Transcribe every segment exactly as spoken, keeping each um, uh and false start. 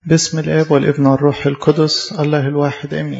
بسم الآب والابن والروح القدس الله الواحد آمين.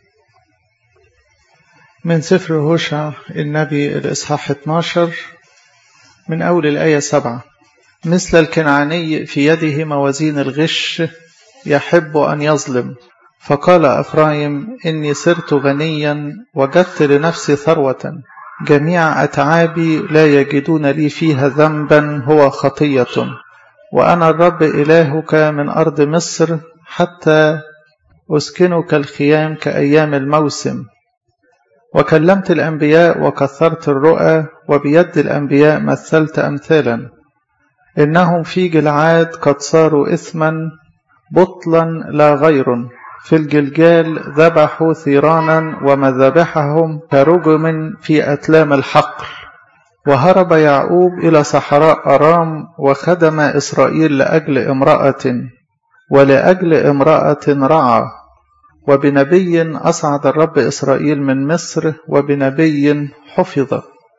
من سفر هوشع النبي الإصحاح اثناشر من أول الآية سبعة. مثل الكنعاني في يده موازين الغش يحب أن يظلم، فقال أفرايم إني صرت غنيا وجدت لنفسي ثروة، جميع أتعابي لا يجدون لي فيها ذنبا هو خطية، وأنا الرب إلهك من أرض مصر حتى أسكنك الخيام كأيام الموسم. وكلمت الأنبياء وكثرت الرؤى، وبيد الأنبياء مثلت أمثالا. إنهم في جلعاد قد صاروا إثما بطلا لا غير، في الجلجال ذبحوا ثيرانا ومذابحهم كرجم في أتلام الحقل. وهرب يعقوب إلى صحراء أرام، وخدم إسرائيل لأجل امرأة، ولأجل امرأة رعى. وبنبي أصعد الرب إسرائيل من مصر، وبنبي حفظ.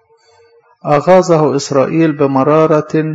أغاظه إسرائيل بمرارة،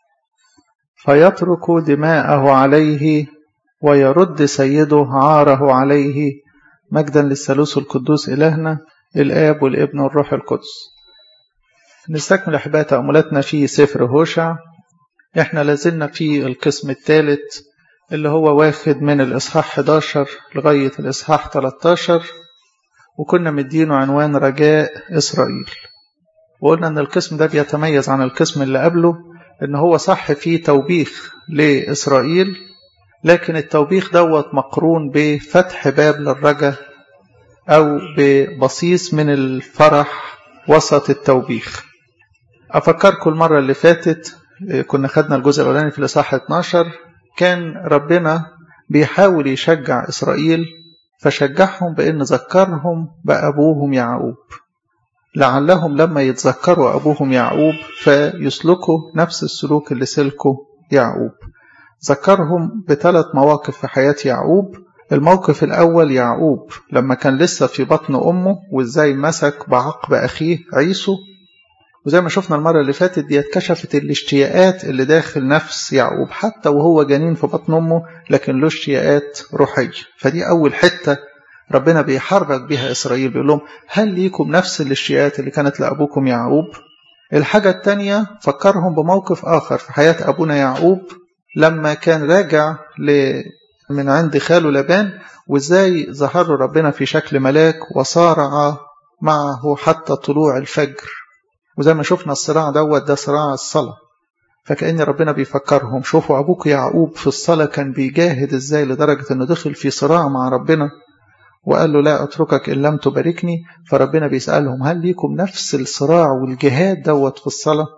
فيترك دماءه عليه، ويرد سيده عاره عليه. مجدا للثالوث القدوس إلهنا الآب والابن والروح القدس. نستكمل أحباء تأملاتنا في سفر هوشع. احنا لازلنا في القسم الثالث اللي هو واخد من الإصحاح إحدى عشر لغاية الإصحاح ثلاثة عشر، وكنا مدينه عنوان رجاء إسرائيل. وقلنا أن القسم ده بيتميز عن القسم اللي قبله أن هو صح فيه توبيخ لإسرائيل، لكن التوبيخ دوت مقرون بفتح باب للرجاء أو ببصيص من الفرح وسط التوبيخ. أفكركم المرة اللي فاتت كنا خدنا الجزء الأولاني في الإصحاح اثني عشر، كان ربنا بيحاول يشجع إسرائيل، فشجعهم بأن ذكرهم بأبوهم يعقوب، لعلهم لما يتذكروا أبوهم يعقوب فيسلكوا نفس السلوك اللي سلكوا يعقوب. ذكرهم بثلاث مواقف في حياة يعقوب. الموقف الأول يعقوب لما كان لسه في بطن أمه، وإزاي مسك بعقب أخيه عيسو، وزي ما شفنا المرة اللي فاتت دي اتكشفت الاشتياقات اللي داخل نفس يعقوب حتى وهو جنين في بطن أمه، لكن له اشتياقات روحية. فدي أول حتة ربنا بيحرك بها إسرائيل، بيقول لهم هل ليكم نفس الاشتياقات اللي كانت لأبوكم يعقوب؟ الحاجة الثانية فكرهم بموقف آخر في حياة أبونا يعقوب لما كان راجع من عند خاله لابان، وإزاي ظهر ربنا في شكل ملاك وصارع معه حتى طلوع الفجر. وزي ما شفنا الصراع دوت ده صراع الصلاة، فكأن ربنا بيفكرهم شوفوا أبوك يعقوب في الصلاة كان بيجاهد إزاي لدرجة أنه دخل في صراع مع ربنا وقال له لا أتركك إن لم تباركني. فربنا بيسألهم هل ليكم نفس الصراع والجهاد دوت في الصلاة؟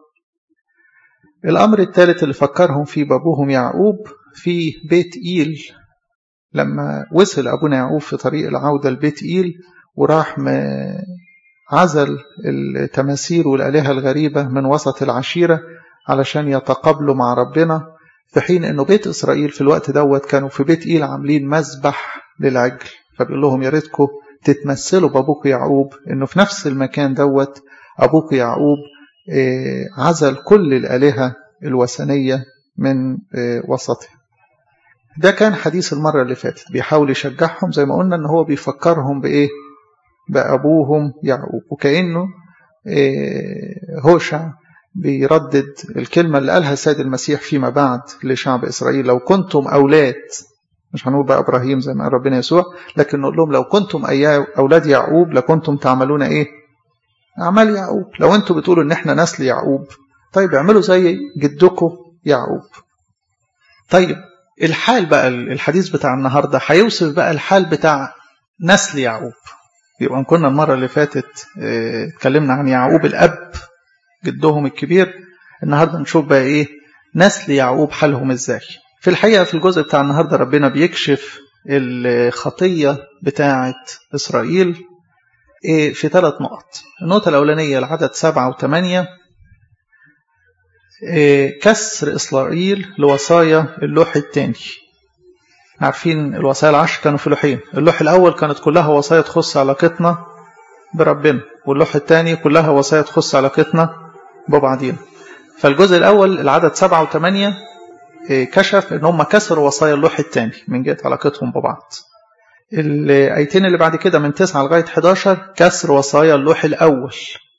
الأمر الثالث اللي فكرهم فيه بأبوهم يعقوب في بيت إيل، لما وصل أبونا يعقوب في طريق العودة لبيت إيل وراح عزل التماثيل والآلهة الغريبة من وسط العشيرة علشان يتقابلوا مع ربنا، في حين أنه بيت إسرائيل في الوقت دوت كانوا في بيت إيل عاملين مذبح للعجل. فبيقول لهم يا ريتكم تتمثلوا بأبوك يعقوب، أنه في نفس المكان دوت أبوك يعقوب عزل كل الآلهة الوثنية من وسطها. ده كان حديث المرة اللي فاتت، بيحاول يشجعهم زي ما قلنا أنه هو بيفكرهم بإيه؟ بأبوهم يعقوب. وكأنه هوشع بيردد الكلمة اللي قالها السيد المسيح فيما بعد لشعب إسرائيل: لو كنتم أولاد، مش هنقول بقى إبراهيم زي ما قال ربنا يسوع، لكن نقول لهم لو كنتم أولاد يعقوب لكنتم تعملون إيه؟ أعمال يعقوب. لو أنتم بتقولوا إن إحنا نسل يعقوب، طيب اعملوا زي جدكم يعقوب. طيب الحال بقى الحديث بتاع النهاردة هيوصف بقى الحال بتاع نسل يعقوب. يبقى كنا المرة اللي فاتت اتكلمنا عن يعقوب الأب جدهم الكبير، النهاردة نشوف بقى إيه نسل يعقوب حالهم إزاي. في الحقيقة في الجزء بتاع النهاردة ربنا بيكشف الخطية بتاعة إسرائيل في ثلاث نقط. النقطة الأولانية العدد سبعة وثمانية، كسر إسرائيل لوصايا اللوح الثاني. عارفين الوصايا العشر كانوا في لوحين، اللوح الأول كانت كلها وصايا تخص علاقتنا بربنا، واللوح الثاني كلها وصايا تخص علاقتنا ببعضينا. فالجزء الأول العدد سبعة وثمانية كشف ان هم كسروا وصايا اللوح الثاني من جهة علاقتهم ببعض. الآيتين اللي بعد كده من تسعة لغاية حداشر كسر وصايا اللوح الأول.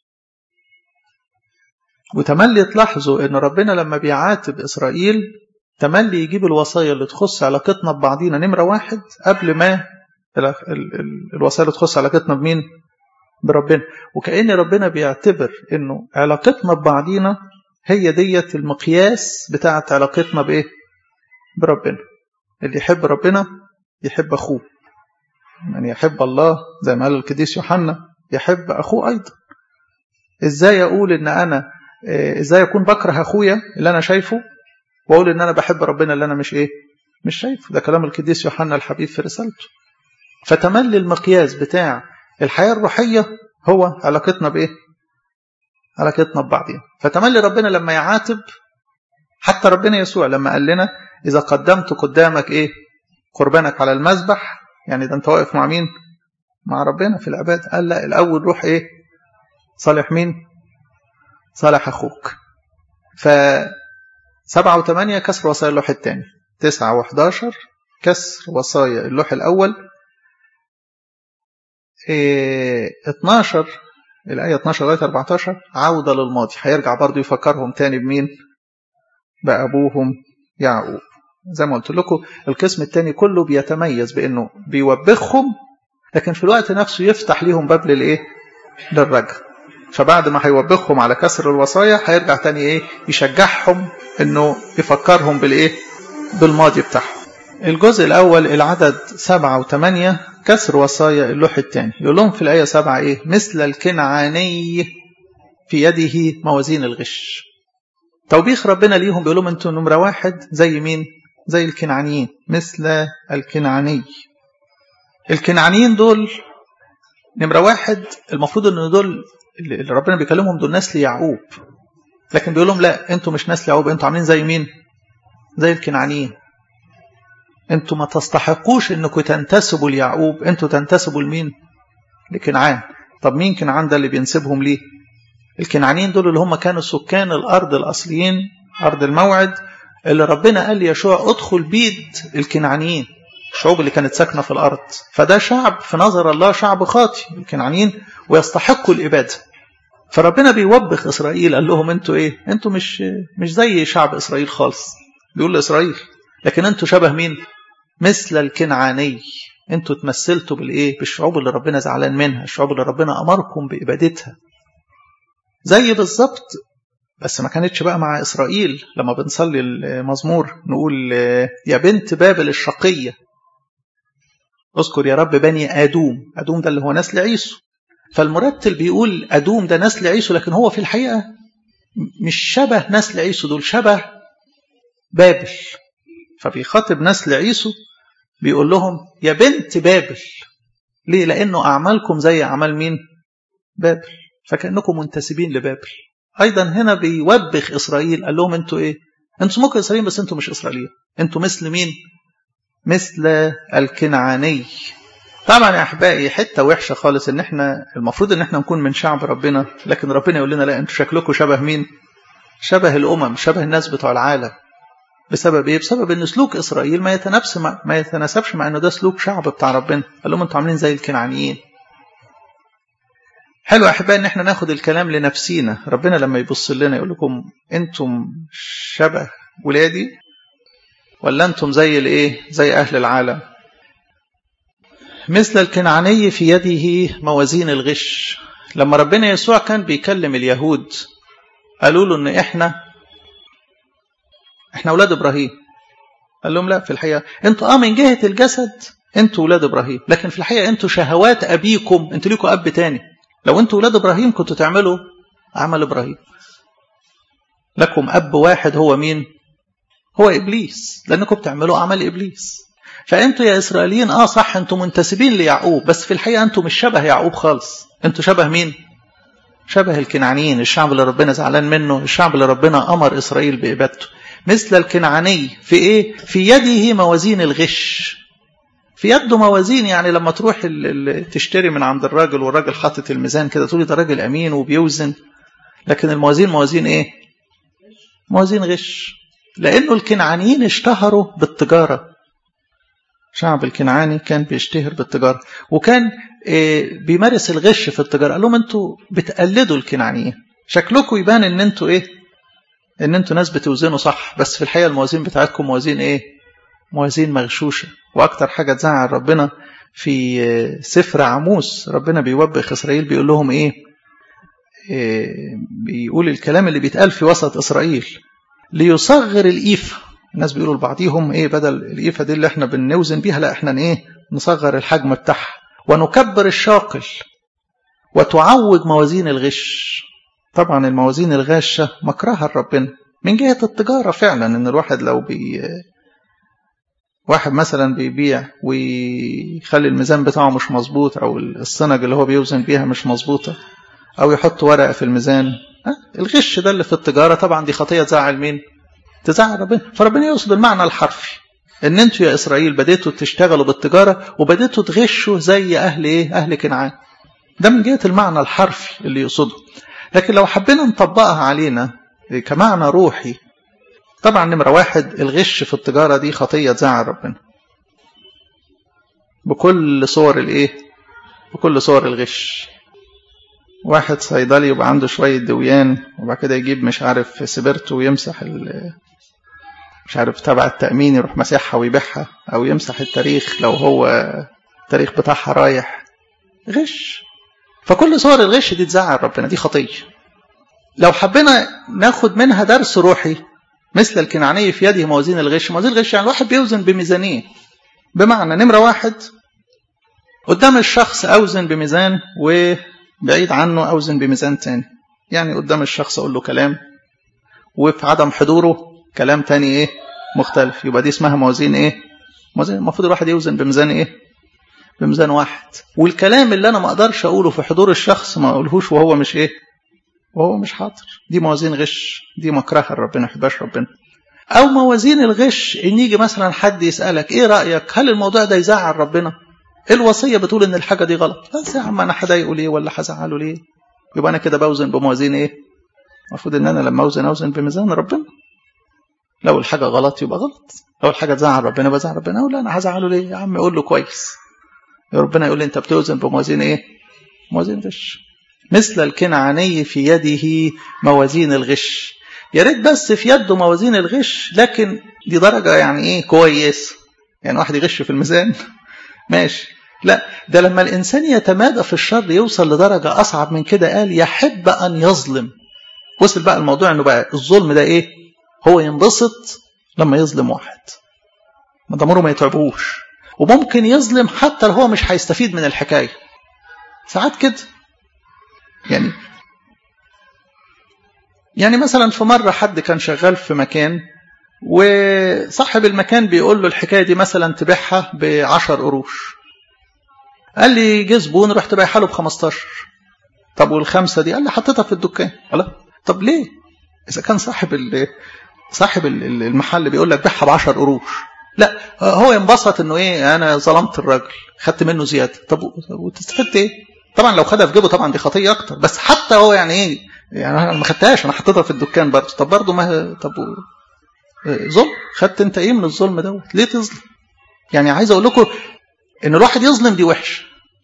وتملي تلاحظوا ان ربنا لما بيعاتب إسرائيل تملي يجيب الوصايا اللي تخص علاقتنا ببعضينا نمرة واحد قبل ما الوصايا اللي تخص علاقتنا بمين؟ بربنا. وكأن ربنا بيعتبر انه علاقتنا ببعضينا هي ديت المقياس بتاعت علاقتنا بايه؟ بربنا. اللي يحب ربنا يحب اخوه. من يحب الله زي ما قال القديس يوحنا يحب اخوه ايضا. ازاي اقول ان انا ازاي اكون بكره اخويا اللي انا شايفه واقول ان انا بحب ربنا اللي انا مش ايه؟ مش شايفه. ده كلام القديس يوحنا الحبيب في رسالته. فتملي المقياس بتاع الحياة الروحية هو علاقتنا بايه؟ علاقتنا ببعضنا. فتملي ربنا لما يعاتب حتى ربنا يسوع لما قال لنا اذا قدمت قدامك ايه؟ قربانك على المذبح، يعني ده انت واقف مع مين؟ مع ربنا في العباد. قال لا، الاول روح ايه؟ صالح مين؟ صالح اخوك. ف سبعة وثمانية كسر وصايا اللوح الثاني، تسعة وحداشر كسر وصايا اللوح الاول، إيه اتناشر الآية اتناشر لغاية أربعتاشر عودة للماضي. هيرجع برضو يفكرهم تاني بمين؟ بأبوهم يعقوب. زي ما قلت لكم القسم الثاني كله بيتميز بأنه بيوبخهم لكن في الوقت نفسه يفتح ليهم باب للإيه؟ للرجع. فبعد ما هيوبخهم على كسر الوصايا هيرجع تاني إيه؟ يشجعهم أنه يفكرهم بالإيه؟ بالماضي بتاعهم. الجزء الأول العدد سبعة وثمانية كسر وصايا اللوح الثاني. يقول لهم في الآية سبعة إيه؟ مثل الكنعاني في يده موازين الغش. توبيخ ربنا ليهم بيقول لهم أنتم نمرة واحد زي مين؟ زي الكنعانيين. مثل الكنعاني. الكنعانيين دول نمرة واحد المفروض أن دول اللي ربنا بيكلمهم دول نسل يعقوب، لكن بيقول لهم لا، أنتم مش نسل يعقوب، أنتم عاملين زي مين؟ زي الكنعانيين. أنتم ما تستحقوش أنكم تنتسبوا ليعقوب، أنتم تنتسبوا لمين؟ لكنعان. طب مين كنعان ده اللي بينسبهم ليه؟ الكنعانيين دول اللي هم كانوا سكان الأرض الأصليين، أرض الموعد اللي ربنا قال يشوع ادخل بيد الكنعانيين، الشعوب اللي كانت ساكنة في الأرض. فده شعب في نظر الله شعب خاطئ الكنعانيين ويستحقوا الإبادة. فربنا بيوبخ إسرائيل قال لهم أنتوا إيه؟ أنتوا مش مش زي شعب إسرائيل خالص. بيقول لإسرائيل لكن أنتوا شبه مين؟ مثل الكنعاني. أنتوا تمثلتوا بالإيه؟ بالشعوب اللي ربنا زعلان منها، الشعوب اللي ربنا أمركم بإبادتها. زي بالظبط بس ما كانتش بقى مع إسرائيل. لما بنصلي المزمور نقول يا بنت بابل الشقية اذكر يا رب بني آدوم. آدوم ده اللي هو نسل عيسو. فالمرتل بيقول آدوم ده نسل عيسو، لكن هو في الحقيقة مش شبه نسل عيسو، دول شبه بابل. فبيخاطب نسل عيسو بيقول لهم يا بنت بابل. ليه؟ لأنه أعمالكم زي أعمال مين؟ بابل. فكأنكم منتسبين لبابل. أيضا هنا بيوبخ إسرائيل قال لهم أنتوا إيه؟ أنتوا ممكن إسرائيل بس أنتوا مش إسرائيل. أنتوا مثل مين؟ مثل الكنعاني. طبعا يا أحبائي حتة وحشة خالص إن إحنا المفروض إن إحنا نكون من شعب ربنا، لكن ربنا يقول لنا لا، أنتوا شكلكم شبه مين؟ شبه الأمم، شبه الناس بتوع العالم. بسبب إيه؟ بسبب إن سلوك إسرائيل ما يتناسبش مع ما يتناسبش مع إنه ده سلوك شعب بتاع ربنا. قال لهم أنتوا عاملين زي الكنعانيين. حلو يا أحبائي إن إحنا ناخد الكلام لنفسينا. ربنا لما يبص لنا يقول لكم أنتم شبه ولادي ولا أنتم زي الإيه؟ زي أهل العالم. مثل الكنعاني في يده موازين الغش. لما ربنا يسوع كان بيكلم اليهود قالوا له إن إحنا إحنا أولاد إبراهيم. قال لهم لا، في الحقيقة أنتوا آه من جهة الجسد أنتوا أولاد إبراهيم، لكن في الحقيقة أنتوا شهوات أبيكم، أنتوا ليكوا أب تاني. لو أنتوا أولاد إبراهيم كنتوا تعملوا عمل إبراهيم. لكم أب واحد هو مين؟ هو إبليس، لأنكم بتعملوا عمل إبليس. فأنتوا يا إسرائيليين آه صح أنتوا منتسبين ليعقوب، بس في الحقيقة أنتوا مش شبه يعقوب خالص. أنتوا شبه مين؟ شبه الكنعانيين، الشعب اللي ربنا زعلان منه، الشعب اللي ربنا أمر إسرائيل بإبادته. مثل الكنعاني في إيه؟ في يده موازين الغش. في يده موازين، يعني لما تروح تشتري من عند الراجل والراجل حاطط الميزان كده تقولي ده راجل أمين وبيوزن، لكن الموازين موازين إيه؟ موازين غش. لأنه الكنعانيين اشتهروا بالتجارة. شعب الكنعاني كان بيشتهر بالتجارة، وكان بيمارس الغش في التجارة. قال لهم انتوا بتقلدوا الكنعانيين، شكلكم يبان ان انتوا ايه، ان انتوا ناس بتوزنوا صح، بس في الحقيقة الموازين بتاعتكم موازين ايه، موازين مغشوشة. واكتر حاجة تزعل ربنا في سفر عموس، ربنا بيوبخ إسرائيل بيقول لهم ايه, إيه بيقول الكلام اللي بيتقال في وسط إسرائيل: ليصغر الإيفة. الناس بيقولوا لبعضيهم ايه، بدل الإيفة دي اللي احنا بنوزن بيها، لا احنا ايه نصغر الحجم بتاعها. ونكبر الشاقل وتعوج موازين الغش. طبعا الموازين الغاشة مكرهها لربنا من جهة التجارة فعلا، ان الواحد لو بي واحد مثلا بيبيع ويخلي الميزان بتاعه مش مظبوط، او الصنج اللي هو بيوزن بيها مش مظبوطة، او يحط ورقة في الميزان، الغش ده اللي في التجارة طبعا دي خطية تزعل مين؟ تزعل ربنا. فربنا يقصد المعنى الحرفي ان انتوا يا اسرائيل بديتوا تشتغلوا بالتجارة وبديتوا تغشوا زي اهل ايه، اهل كنعان. ده من جهة المعنى الحرفي اللي يقصده. لكن لو حبينا نطبقها علينا كمعنى روحي، طبعا نمرة واحد الغش في التجارة دي خطية تزعل ربنا بكل صور الايه، بكل صور الغش. واحد صيدلي يبقى عنده شوية دويان وبعد كده يجيب مش عارف سبرته ويمسح مش عارف تبع التأمين، يروح مسحها ويبيعها، او يمسح التاريخ لو هو التاريخ بتاعها رايح، غش. فكل صور الغش دي تزعل ربنا، دي خطية. لو حبينا ناخد منها درس روحي، مثل الكنعاني في يده موازين الغش. موازين الغش يعني الواحد بيوزن بميزانية، بمعنى نمرة واحد قدام الشخص أوزن بميزان، وبعيد عنه أوزن بميزان تاني. يعني قدام الشخص أقول له كلام، وفي عدم حضوره كلام تاني إيه مختلف. يبقى دي اسمها موازين إيه، موازين. المفروض الواحد يوزن بميزان إيه، بميزان واحد. والكلام اللي أنا ما أقدرش أقوله في حضور الشخص ما أقولهوش وهو مش إيه، وهو مش حاضر. دي موازين غش، دي مكرهة ربنا، يحبهاش ربنا. أو موازين الغش إن يجي مثلا حد يسألك إيه رأيك، هل الموضوع ده يزعل ربنا؟ الوصية بتقول إن الحاجة دي غلط، بس يا عم أنا هضايقه ليه ولا هزعله ليه؟ يبقى أنا كده بوزن بموازين إيه؟ المفروض إن أنا لما أوزن أوزن بميزان ربنا. لو الحاجة غلط يبقى غلط، لو الحاجة تزعل ربنا بزعل ربنا، ولا أنا هزعله ليه؟ يا عم يقول له كويس. يا ربنا يقول لي أنت بتوزن بموازين إيه؟ موازين غش. مثل الكنعاني في يده موازين الغش. يا ريت بس في يده موازين الغش، لكن دي درجة يعني ايه كويس. يعني واحد يغش في الميزان ماشي، لا ده لما الإنسان يتمادى في الشر يوصل لدرجة أصعب من كده. قال يحب أن يظلم. وصل بقى الموضوع أنه بقى الظلم ده إيه، هو ينبسط لما يظلم واحد، ما ضميره ما يتعبوش، وممكن يظلم حتى لو هو مش هيستفيد من الحكاية. ساعات كده يعني يعني مثلا في مرة حد كان شغال في مكان، وصاحب المكان بيقول له الحكاية دي مثلا تبيعها بعشر قروش. قال لي جه زبون رحت بايعها له بخمستاشر. طب والخمسة دي؟ قال لي حطيتها في الدكان. قال طب ليه؟ إذا كان صاحب صاحب المحل بيقول لك بيعها بعشر قروش، لا هو ينبسط انه ايه، انا ظلمت الراجل خدت منه زيادة. طب وتستفدت ايه؟ طبعا لو خدها في جيبه طبعا دي خطية اكتر، بس حتى هو يعني ايه، يعني انا ما خدتهاش، انا حطيتها في الدكان برضه. طب برضه ما طب ظلم، خدت انت ايه من الظلم دوت؟ ليه تظلم؟ يعني عايز اقول لكم ان الواحد يظلم دي وحش،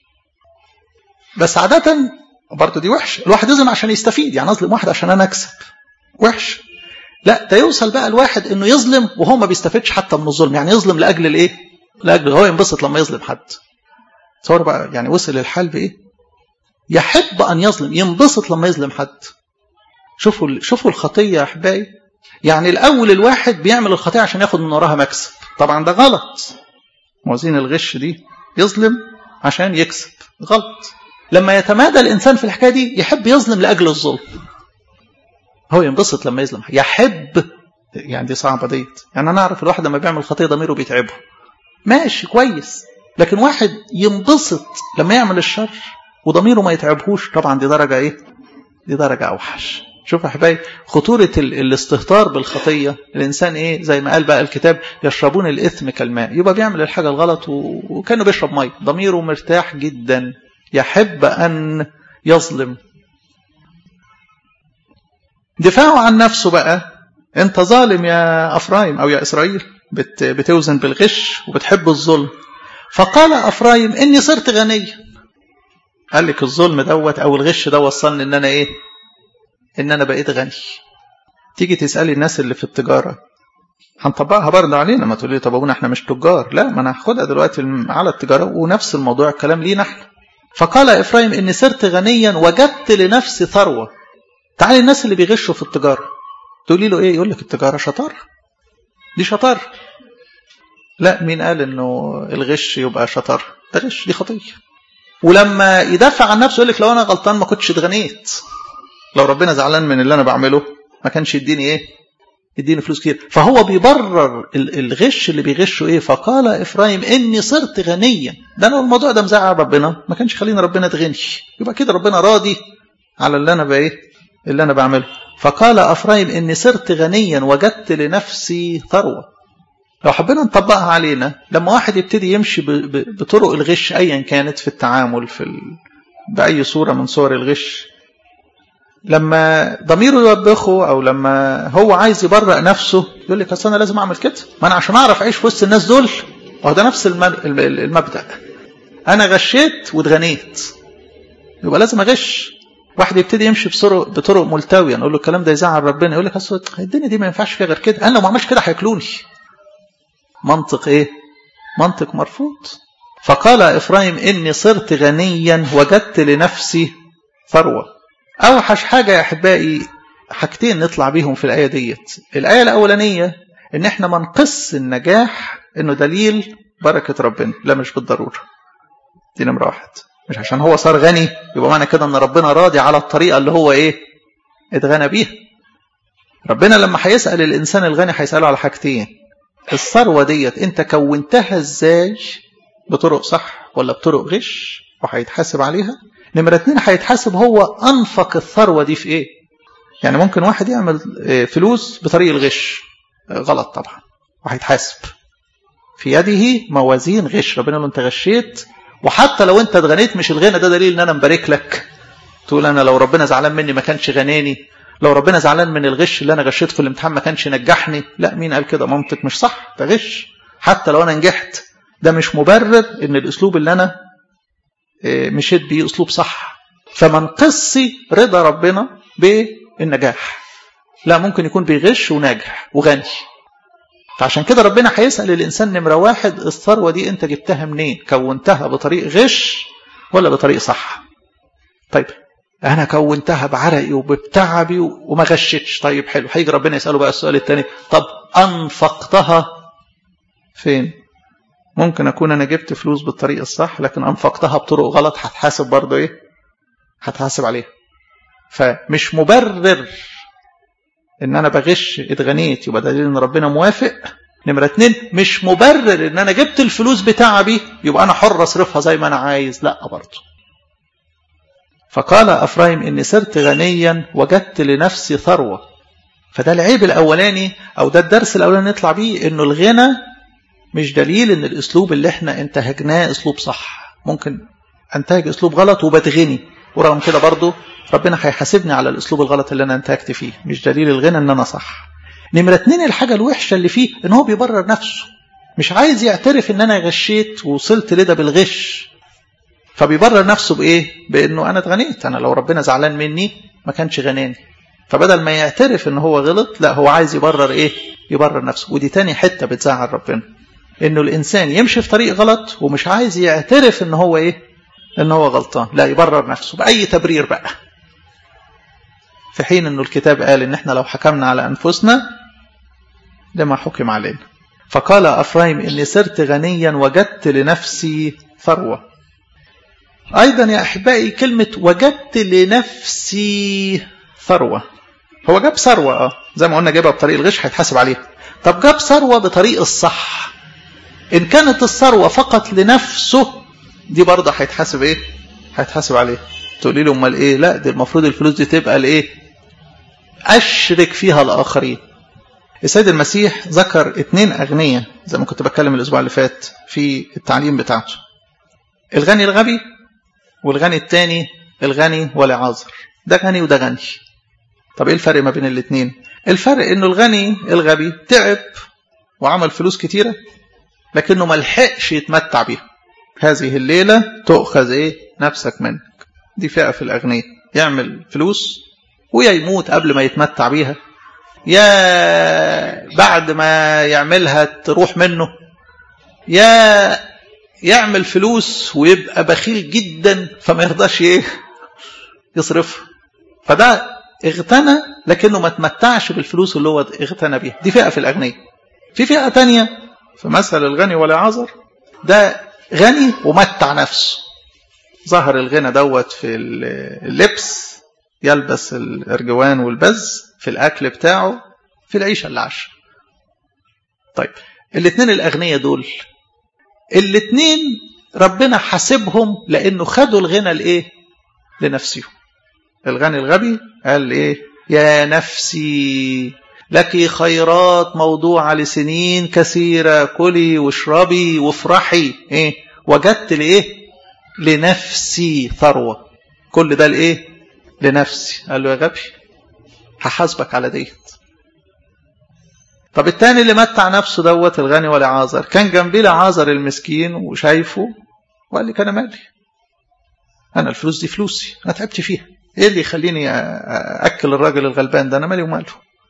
بس عادة برضه دي وحش. الواحد يظلم عشان يستفيد، يعني اظلم واحد عشان انا اكسب، وحش. لا ده يوصل بقى الواحد انه يظلم وهو ما بيستفيدش حتى من الظلم، يعني يظلم لاجل الايه، لاجل هو ينبسط لما يظلم حد. تصور بقى يعني وصل الحال بايه، يحب ان يظلم، ينبسط لما يظلم حد. شوفوا شوفوا الخطيه يا احبائي. يعني الاول الواحد بيعمل الخطيه عشان ياخد من وراها مكسب، طبعا ده غلط. موازين الغش دي يظلم عشان يكسب، غلط. لما يتمادى الانسان في الحكايه دي يحب يظلم لاجل الظلم، هو ينبسط لما يظلم، يحب. يعني دي صعبه ديت. يعني انا اعرف الواحد لما بيعمل خطيه ضميره بيتعبه، ماشي كويس، لكن واحد ينبسط لما يعمل الشر وضميره ما يتعبهوش، طبعا دي درجه ايه، دي درجه اوحش. شوف يا حبايبي خطوره الاستهتار بالخطيه. الانسان ايه زي ما قال بقى الكتاب، يشربون الاثم كالماء. يبقى بيعمل الحاجه الغلط وكانه بيشرب ميه، ضميره مرتاح جدا، يحب ان يظلم. دفاعه عن نفسه بقى انت ظالم يا افرايم او يا اسرائيل، بت بتوزن بالغش وبتحب الظلم. فقال افرايم اني صرت غنيا. قال لك الظلم دوت او الغش ده وصلني ان انا ايه؟ ان انا بقيت غني. تيجي تسالي الناس اللي في التجاره، هنطبقها برضه علينا. ما تقولي لي طب ابونا احنا مش تجار. لا، ما انا هاخدها دلوقتي على التجاره، ونفس الموضوع الكلام لينا احنا. فقال افرايم اني صرت غنيا وجدت لنفسي ثروه. تعالي الناس اللي بيغشوا في التجاره تقولي له ايه؟ يقول لك التجاره شطاره، دي شطاره. لا، مين قال انه الغش يبقى شطاره؟ ده غش، دي خطيه. ولما يدافع عن نفسه يقول لك لو انا غلطان ما كنتش اتغنيت، لو ربنا زعلان من اللي انا بعمله ما كانش يديني ايه؟ يديني فلوس كتير. فهو بيبرر الغش اللي بيغشه ايه؟ فقال افرايم اني صرت غنيا. ده لو الموضوع ده مزعل ربنا ما كانش خلينا ربنا تغني، يبقى كده ربنا راضي على اللي انا بايه؟ اللي انا بعمله. فقال افرايم اني صرت غنيا وجدت لنفسي ثروه. لو حبينا نطبقها علينا، لما واحد يبتدي يمشي بطرق الغش ايا كانت في التعامل في ال... باي صوره من صور الغش، لما ضميره يوبخه او لما هو عايز يبرئ نفسه يقول لك اصل انا لازم اعمل كده، ما انا عشان اعرف اعيش في وسط الناس دول. وده نفس المبدا، انا غشيت واتغنيت يبقى لازم اغش. واحد يبتدي يمشي بطرق بطرق ملتويه، نقول له الكلام ده يزعل ربنا، يقول لك اصل الدنيا دي ما ينفعش فيها غير كده، انا لو ما عملش كده هياكلوني. منطق ايه؟ منطق مرفوض. فقال افرايم اني صرت غنيا وجدت لنفسي ثروه. اوحش حاجه يا احبائي حاجتين نطلع بيهم في الايه ديت. الايه الاولانيه ان احنا ما نقص النجاح انه دليل بركه ربنا، لا مش بالضروره. دي نمره واحد. مش عشان هو صار غني يبقى معنى كده ان ربنا راضي على الطريقه اللي هو ايه؟ اتغنى بيها. ربنا لما هيسال الانسان الغني هيساله على حاجتين: الثروه ديت انت كونتها ازاي؟ بطرق صح ولا بطرق غش؟ وهيتحاسب عليها. نمره اتنين هيتحاسب هو انفق الثروه دي في ايه؟ يعني ممكن واحد يعمل فلوس بطريق الغش، غلط طبعا، وهيتحاسب. في يده موازين غش، ربنا له انت غشيت. وحتى لو انت اتغنيت مش الغنى ده دليل ان انا مبارك لك. تقول انا لو ربنا زعلان مني ما كانش غناني، لو ربنا زعلان من الغش اللي انا غشيت في الامتحان ما كانش نجحني. لا، مين قال كده؟ منطق مش صح، ده غش. حتى لو انا نجحت ده مش مبرر ان الاسلوب اللي انا مشيت بيه اسلوب صح. فما نقص رضا ربنا بالنجاح. لا، ممكن يكون بيغش وناجح وغني. فعشان كده ربنا هيسأل الإنسان نمرة واحد: الثروة دي أنت جبتها منين؟ كونتها بطريق غش ولا بطريق صح؟ طيب أنا كونتها بعرقي وبتعبي وما غشتش. طيب حلو، هيجي ربنا يسأله بقى السؤال الثاني: طب أنفقتها فين؟ ممكن أكون أنا جبت فلوس بالطريق الصح لكن أنفقتها بطرق غلط، هتحاسب برضه إيه؟ هتحاسب عليها. فمش مبرر ان انا بغش اتغنيت يبقى دليل ان ربنا موافق. نمرة اتنين، مش مبرر ان انا جبت الفلوس بتاعبي يبقى انا حر اصرفها زي ما انا عايز، لا برضه. فقال افرايم اني صرت غنيا وجدت لنفسي ثروة. فده العيب الاولاني او ده الدرس الاولاني نطلع بيه، انه الغنى مش دليل ان الاسلوب اللي احنا انتهجناه اسلوب صح. ممكن انتهج اسلوب غلط وبتغني، ورغم كده برضه ربنا هيحاسبني على الاسلوب الغلط اللي انا انتهجت فيه. مش دليل الغنى ان انا صح. نمرة اتنين، الحاجة الوحشة اللي فيه ان هو بيبرر نفسه، مش عايز يعترف ان انا غشيت ووصلت لده بالغش. فبيبرر نفسه بايه؟ بانه انا اتغنيت، انا لو ربنا زعلان مني ما كانش غناني. فبدل ما يعترف ان هو غلط، لا هو عايز يبرر ايه؟ يبرر نفسه. ودي تاني حتة بتزعل ربنا، انه الانسان يمشي في طريق غلط ومش عايز يعترف ان هو ايه؟ ان هو غلطان، لا يبرر نفسه باي تبرير بقى. في حين انه الكتاب قال ان احنا لو حكمنا على انفسنا لما حكم علينا. فقال افرايم اني صرت غنيا وجدت لنفسي ثروة. ايضا يا احبائي كلمة وجدت لنفسي ثروة، هو جاب ثروة اه زي ما قلنا جابها بطريق الغش هيتحاسب عليها. طب جاب ثروة بطريق الصح. ان كانت الثروة فقط لنفسه دي برضه هيتحاسب ايه؟ هيتحاسب عليه. تقولي له امال ايه؟ لا دي المفروض الفلوس دي تبقى لايه؟ اشرك فيها الاخرين. السيد المسيح ذكر اتنين اغنياء زي ما كنت بتكلم الاسبوع اللي فات في التعليم بتاعته: الغني الغبي، والغني التاني الغني والعازر. ده غني وده غني. طب ايه الفرق ما بين الاثنين؟ الفرق انه الغني الغبي تعب وعمل فلوس كتيرة لكنه ملحقش يتمتع بيها. هذه الليلة تؤخذ ايه نفسك منك. دي فئة في الأغنياء، يعمل فلوس ويا يموت قبل ما يتمتع بيها، يا بعد ما يعملها تروح منه، يا يعمل فلوس ويبقى بخيل جدا فما يرضاش ايه يصرفها. فده اغتنى لكنه ما تمتعش بالفلوس اللي هو اغتنى بيها. دي فئة في الأغنياء. في فئة تانية في مثل الغني والعازر، ده غني ومتع نفسه. ظهر الغنى دوت في اللبس، يلبس الارجوان والبز، في الأكل بتاعه، في العيشة اللي عاشها. طيب الاثنين الأغنياء دول، الاثنين ربنا حاسبهم لأنه خدوا الغنى لإيه؟ لنفسهم. الغني الغبي قال إيه؟ يا نفسي لك خيرات موضوعة لسنين كثيرة، كلي واشربي وافرحي. إيه؟ وجدت لإيه؟ لنفسي ثروة. كل ده لإيه؟ لنفسي. قال له يا غبي هحاسبك على ديت. طب التاني اللي متع نفسه دوت الغني والعازر، كان جنبي لعازر المسكين وشايفه وقال لي كان مالي، أنا الفلوس دي فلوسي، أنا تعبت فيها، إيه اللي يخليني أكل الراجل الغلبان ده؟ أنا مالي وماله.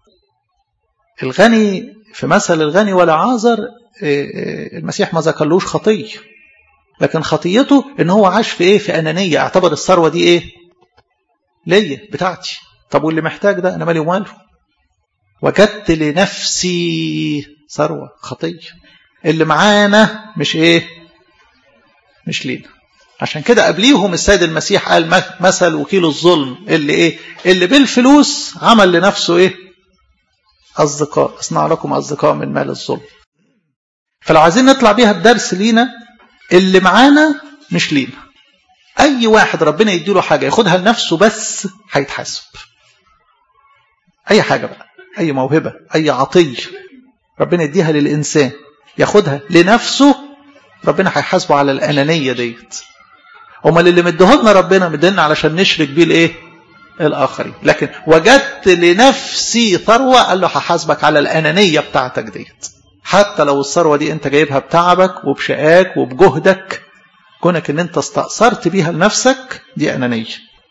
الغني في مثل الغني والعازر المسيح ما ذكرلوش خطية، لكن خطيته إن هو عاش في إيه؟ في أنانية، اعتبر الثروة دي إيه؟ ليا، بتاعتي. طب واللي محتاج ده أنا مالي وماله. وجدت لنفسي ثروة، خطية. اللي معانا مش إيه؟ مش لينا. عشان كده قبليهم السيد المسيح قال مثل وكيل الظلم، اللي إيه؟ اللي بالفلوس عمل لنفسه إيه؟ أصدقاء. اصنع لكم أصدقاء من مال الظلم. فلو عايزين نطلع بيها الدرس لينا، اللي معانا مش لينا. أي واحد ربنا يديله حاجة ياخدها لنفسه بس هيتحاسب. أي حاجة بقى، أي موهبة، أي عطية ربنا يديها للإنسان ياخدها لنفسه، ربنا هيحاسبه على الأنانية ديت. امال اللي مديهولنا ربنا مدينا علشان نشرك بيه الايه؟ الآخرين. لكن وجدت لنفسي ثروة، قال له هحاسبك على الأنانية بتاعتك ديت. حتى لو الثروة دي انت جايبها بتعبك وبشقاك وبجهدك، كونك ان انت استأثرت بيها لنفسك، دي أنانية.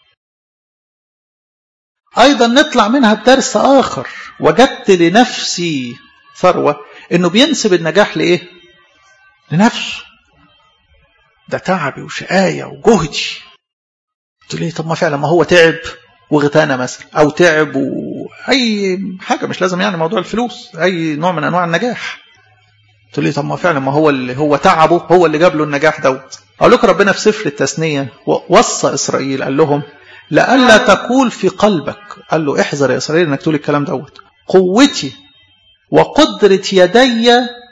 أيضا نطلع منها بدرس آخر، وجدت لنفسي ثروة، إنه بينسب النجاح لإيه؟ لنفسه. ده تعبي وشقاية وجهدي. قلت ليه؟ طب ما فعلا ما هو تعب واغتنى مثلا، أو تعب وأي حاجة، مش لازم يعني موضوع الفلوس، أي نوع من أنواع النجاح. قلت ليه؟ طب ما فعلا ما هو اللي هو تعبه هو اللي جاب له النجاح دوت. أقول لكم ربنا في سفر التثنية وصى إسرائيل، قال لهم لألا تقول في قلبك، قال له احذر يا إسرائيل انك تقول الكلام دوت، قوتي وقدرة يدي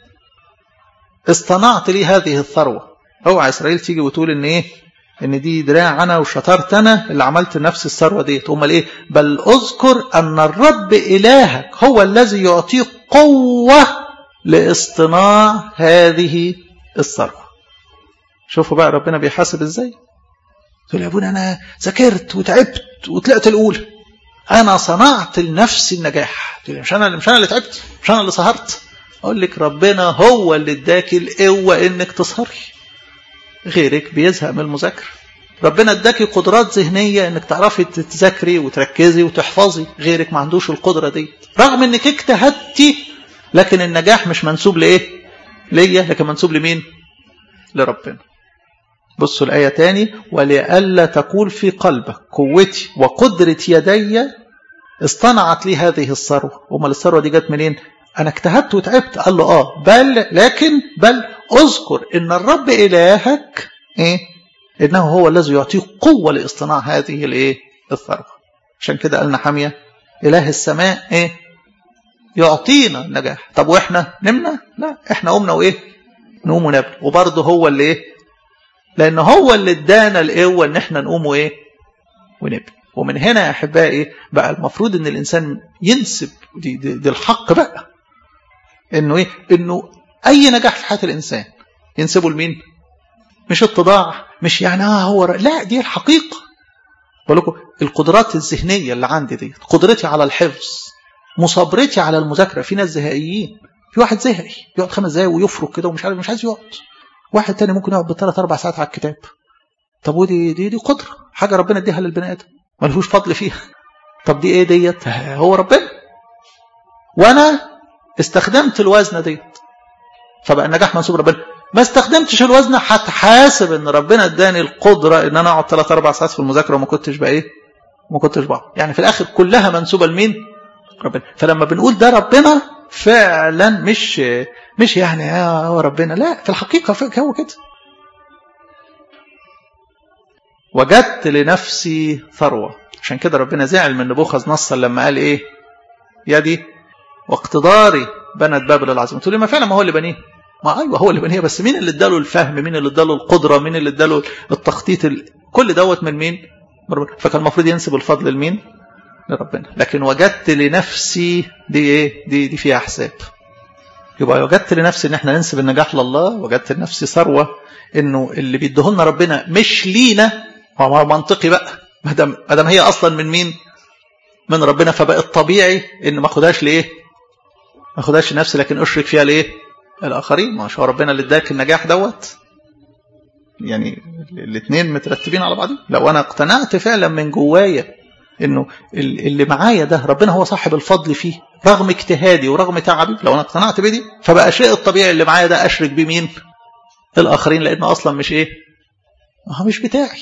اصطنعت لي هذه الثروة. اوعى إسرائيل تيجي وتقول ان ايه؟ ان دي دراع انا وشطرت انا اللي عملت نفس الثروة ديت. امال ايه؟ بل اذكر ان الرب الهك هو الذي يعطيك قوة لاصطناع هذه الثروة. شوفوا بقى ربنا بيحاسب ازاي. تقول يا ابونا انا ذاكرت وتعبت وطلعت الاولى، انا صنعت لنفسي النجاح. تقول مش انا مش انا اللي تعبت، مش انا اللي سهرت. اقول لك ربنا هو اللي اداك القوه انك تسهري، غيرك بيزهق من المذاكره. ربنا اداكي قدرات ذهنيه انك تعرفي تذاكري وتركزي وتحفظي، غيرك ما عندوش القدره دي. رغم انك اجتهدتي، لكن النجاح مش منسوب لايه؟ ليا، لكن منسوب لمين؟ لربنا. بصوا الآية تاني، ولألا تقول في قلبك قوتي وقدرة يدي اصطنعت لي هذه الثروة. وما الثروة دي جت منين؟ أنا اجتهدت وتعبت. قال له آه بل لكن بل أذكر إن الرب إلهك إيه؟ إنه هو الذي يعطيك قوة لاصطناع هذه الإيه؟ الثروة. عشان كده قالنا حامية إله السماء إيه؟ يعطينا النجاح. طب وإحنا نمنا؟ لا، إحنا قمنا وإيه؟ نقوم ونبل. وبرضه هو اللي إيه؟ لأن هو اللي ادانا القوة ان احنا نقوم وايه ونبني. ومن هنا يا احبائي بقى المفروض ان الانسان ينسب دي, دي, دي الحق بقى، انه ايه؟ انه اي نجاح في حياة الانسان ينسبه لمين؟ مش اتضاع، مش يعني اه هو ر... لا، دي الحقيقة. بقول لكم القدرات الذهنية اللي عندي دي، قدرتي على الحفظ، مصابرتي على المذاكره. في ناس زهقيين، في واحد زهقي يقعد خمس دقايق ويفرك كده ومش عارف مش عايز يقعد. واحد تاني ممكن يقعد بالثلاث اربع ساعات على الكتاب. طب ودي دي دي قدره، حاجه ربنا اديها للبني ادم ملهوش فضل فيها. طب دي ايه ديت؟ هو ربنا. وانا استخدمت الوزنه ديت فبقى النجاح منسوب ربنا. ما استخدمتش الوزنه هتحاسب ان ربنا اداني القدره ان انا اقعد ثلاث اربع ساعات في المذاكره وما كنتش بقى ايه ما كنتش بقى يعني في الاخر كلها منسوبه لمين؟ ربنا. فلما بنقول ده ربنا فعلا مش مش يعني هو ربنا، لا، في الحقيقه هو كده. وجدت لنفسي ثروه. عشان كده ربنا زعل من نبوخذ نصر لما قال ايه؟ يدي واقتداري بنت بابل العظيم. تقول لي ما فعلا ما هو اللي بنيه. ما ايوه هو اللي بنيه، بس مين اللي اداله الفهم؟ مين اللي اداله القدره؟ مين اللي اداله التخطيط؟ ال... كل دوت من مين؟ من ربنا. فكان المفروض ينسب الفضل لمين؟ لربنا. لكن وجدت لنفسي دي ايه؟ دي دي فيها حساب. يبقى وجدت لنفسي ان احنا ننسب النجاح لله، وجدت لنفسي ثروه انه اللي بيديه لنا ربنا مش لينا. هو منطقي بقى، ما دام ما دام هي اصلا من مين؟ من ربنا، فبقى الطبيعي ان ما اخدهاش لايه؟ ما اخدهاش لنفسي لكن اشرك فيها لايه؟ الاخرين. ما هو ربنا اللي اداك النجاح دوت. يعني الاثنين مترتبين على بعضهم. لو انا اقتنعت فعلا من جوايا انه اللي معايا ده ربنا هو صاحب الفضل فيه رغم اجتهادي ورغم تعبي، لو انا اقتنعت بدي فبقى شيء الطبيعي اللي معايا ده اشرك بيه مين؟ الاخرين، لانه اصلا مش ايه؟ هو مش بتاعي.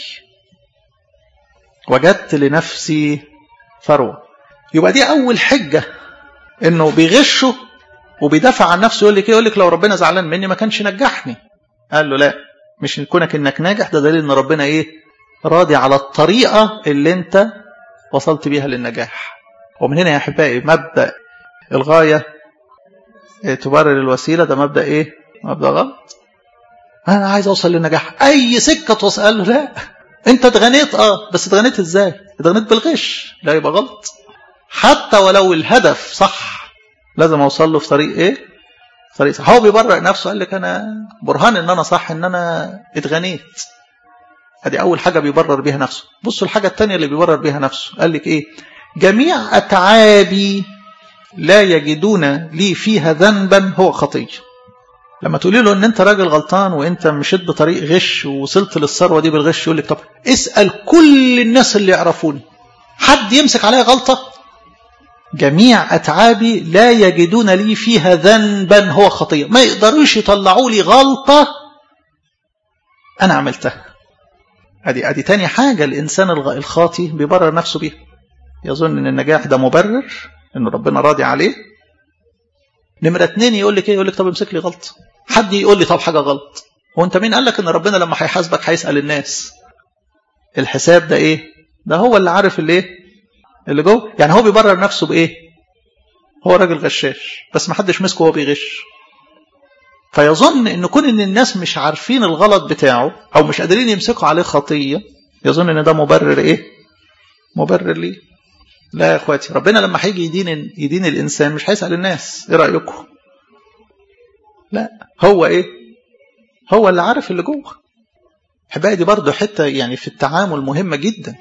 وجدت لنفسي ثروه. يبقى دي اول حجه انه بيغشه وبيدافع عن نفسه. يقول لك ايه؟ يقول لك لو ربنا زعلان مني ما كانش نجحني. قال له لا، مش كونك انك ناجح ده دليل ان ربنا ايه؟ راضي على الطريقه اللي انت وصلت بيها للنجاح. ومن هنا يا احبائي مبدا الغايه تبرر الوسيله، ده مبدا ايه؟ مبدا غلط. انا عايز اوصل للنجاح، اي سكه توصل. قال له لا، انت اتغنيت اه بس اتغنيت ازاي؟ اتغنيت بالغش. لا، يبقى غلط. حتى ولو الهدف صح لازم اوصل له في طريق ايه؟ طريق صح. هو بيبرر نفسه، قال لك انا برهان ان انا صح، ان انا اتغنيت. ادي اول حاجه بيبرر بيها نفسه. بصوا الحاجه الثانيه اللي بيبرر بيها نفسه، قال لك ايه؟ جميع اتعابي لا يجدون لي فيها ذنبا هو خطيه. لما تقولي له ان انت راجل غلطان وانت مشيت بطريق غش ووصلت للثروه دي بالغش، يقول لك طب اسال كل الناس اللي يعرفوني، حد يمسك عليا غلطه؟ جميع اتعابي لا يجدون لي فيها ذنبا هو خطيه. ما يقدروش يطلعوا لي غلطه انا عملتها. ادي ادي تاني حاجه الانسان الخاطي بيبرر نفسه بيها. يظن ان النجاح ده مبرر، ان ربنا راضي عليه. نمره اتنين يقول لك ايه؟ يقول لك طب امسك لي غلطه. حد يقول لي طب حاجه غلط. هو انت مين قال لك ان ربنا لما هيحاسبك هيسال الناس؟ الحساب ده ايه؟ ده هو اللي عارف اللي ايه؟ اللي جوه. يعني هو بيبرر نفسه بايه؟ هو راجل غشاش بس ما حدش مسكه وهو بيغش. فيظن ان كون ان الناس مش عارفين الغلط بتاعه او مش قادرين يمسكوا عليه خطيه، يظن ان ده مبرر ايه؟ مبرر ليه. لا يا اخواتي، ربنا لما هيجي يدين يدين الانسان مش هيسال الناس ايه رايكم. لا، هو ايه؟ هو اللي عارف اللي جوه. حبايبي دي برضه حته يعني في التعامل مهمه جدا.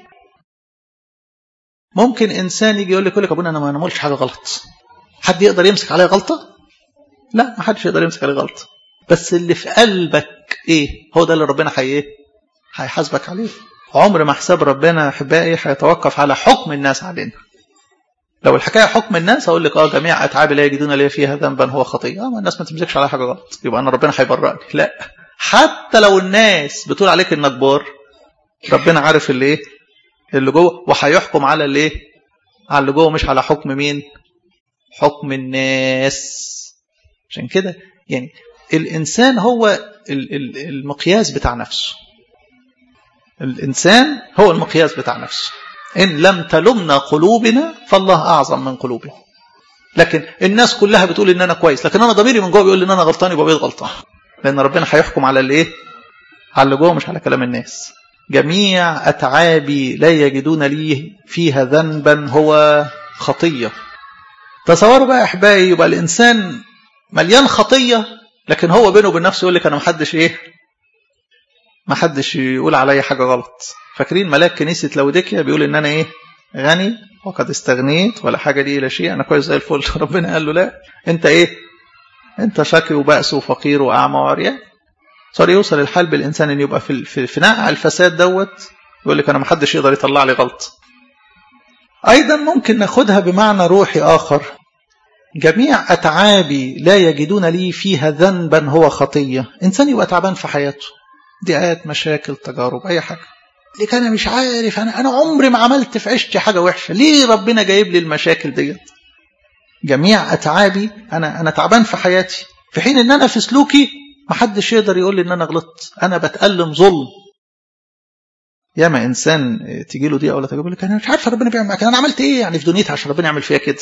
ممكن انسان يجي يقول لك يقول لك ابونا انا ما عملتش حاجه غلط. حد يقدر يمسك عليه غلطه؟ لا، ما حدش يقدر يمسك عليه غلطه. بس اللي في قلبك ايه؟ هو ده اللي ربنا حي ايه؟ هيحاسبك عليه. عمر ما حساب ربنا احبائي هيتوقف على حكم الناس علينا. لو الحكايه حكم الناس اقول لك اه جميع اتعاب لا يجدون لي فيها ذنبا هو خطيه. اه ما الناس ما تمسكش عليها حاجه غلط يبقى انا ربنا هيبرئني. لا، حتى لو الناس بتقول عليك انك بار، ربنا عارف اللي ايه؟ اللي جوه، وهيحكم على اللي ايه؟ على اللي جوه، مش على حكم مين؟ حكم الناس. عشان كده يعني الانسان هو المقياس بتاع نفسه. الانسان هو المقياس بتاع نفسه. ان لم تلمنا قلوبنا فالله اعظم من قلوبنا. لكن الناس كلها بتقول ان انا كويس، لكن انا ضميري من جوه بيقول ان انا غلطان، يبقى بقيت غلطان. لان ربنا هيحكم على اللي ايه؟ على اللي جوه، مش على كلام الناس. جميع اتعابي لا يجدون لي فيها ذنبا هو خطيه. تصوروا بقى احبائي، يبقى الانسان مليان خطيه لكن هو بينه وبين نفسه يقول لك انا محدش ايه؟ محدش يقول عليا حاجه غلط. فاكرين ملاك كنيسه لوديكيا بيقول ان انا ايه؟ غني وقد استغنيت ولا حاجة لي إلى شيء، أنا كويس زي الفل. ربنا قال له لا، أنت إيه؟ أنت شقي وبأس وفقير وأعمى وعريان. صار يوصل الحال بالإنسان أن يبقى في في, في نقع الفساد دوت، يقول لك أنا ما حدش يقدر يطلع لي غلط. أيضا ممكن ناخدها بمعنى روحي آخر، جميع أتعابي لا يجدون لي فيها ذنبا هو خطية. إنسان يبقى تعبان في حياته، ضيقات، مشاكل، تجارب، أي حاجة، ليه أنا مش عارف، أنا أنا عمري ما عملت في عشتي حاجة وحشة، ليه ربنا جايب لي المشاكل ديت؟ جميع أتعابي، أنا أنا تعبان في حياتي، في حين إن أنا في سلوكي ما حدش يقدر يقول لي إن أنا غلطت، أنا بتألم ظلم. ياما إنسان تيجي له ضيقة ولا تجربة يقول لك أنا مش عارف ربنا بيعمل معاك، أنا عملت إيه يعني في دنيتي عشان ربنا يعمل فيها كده؟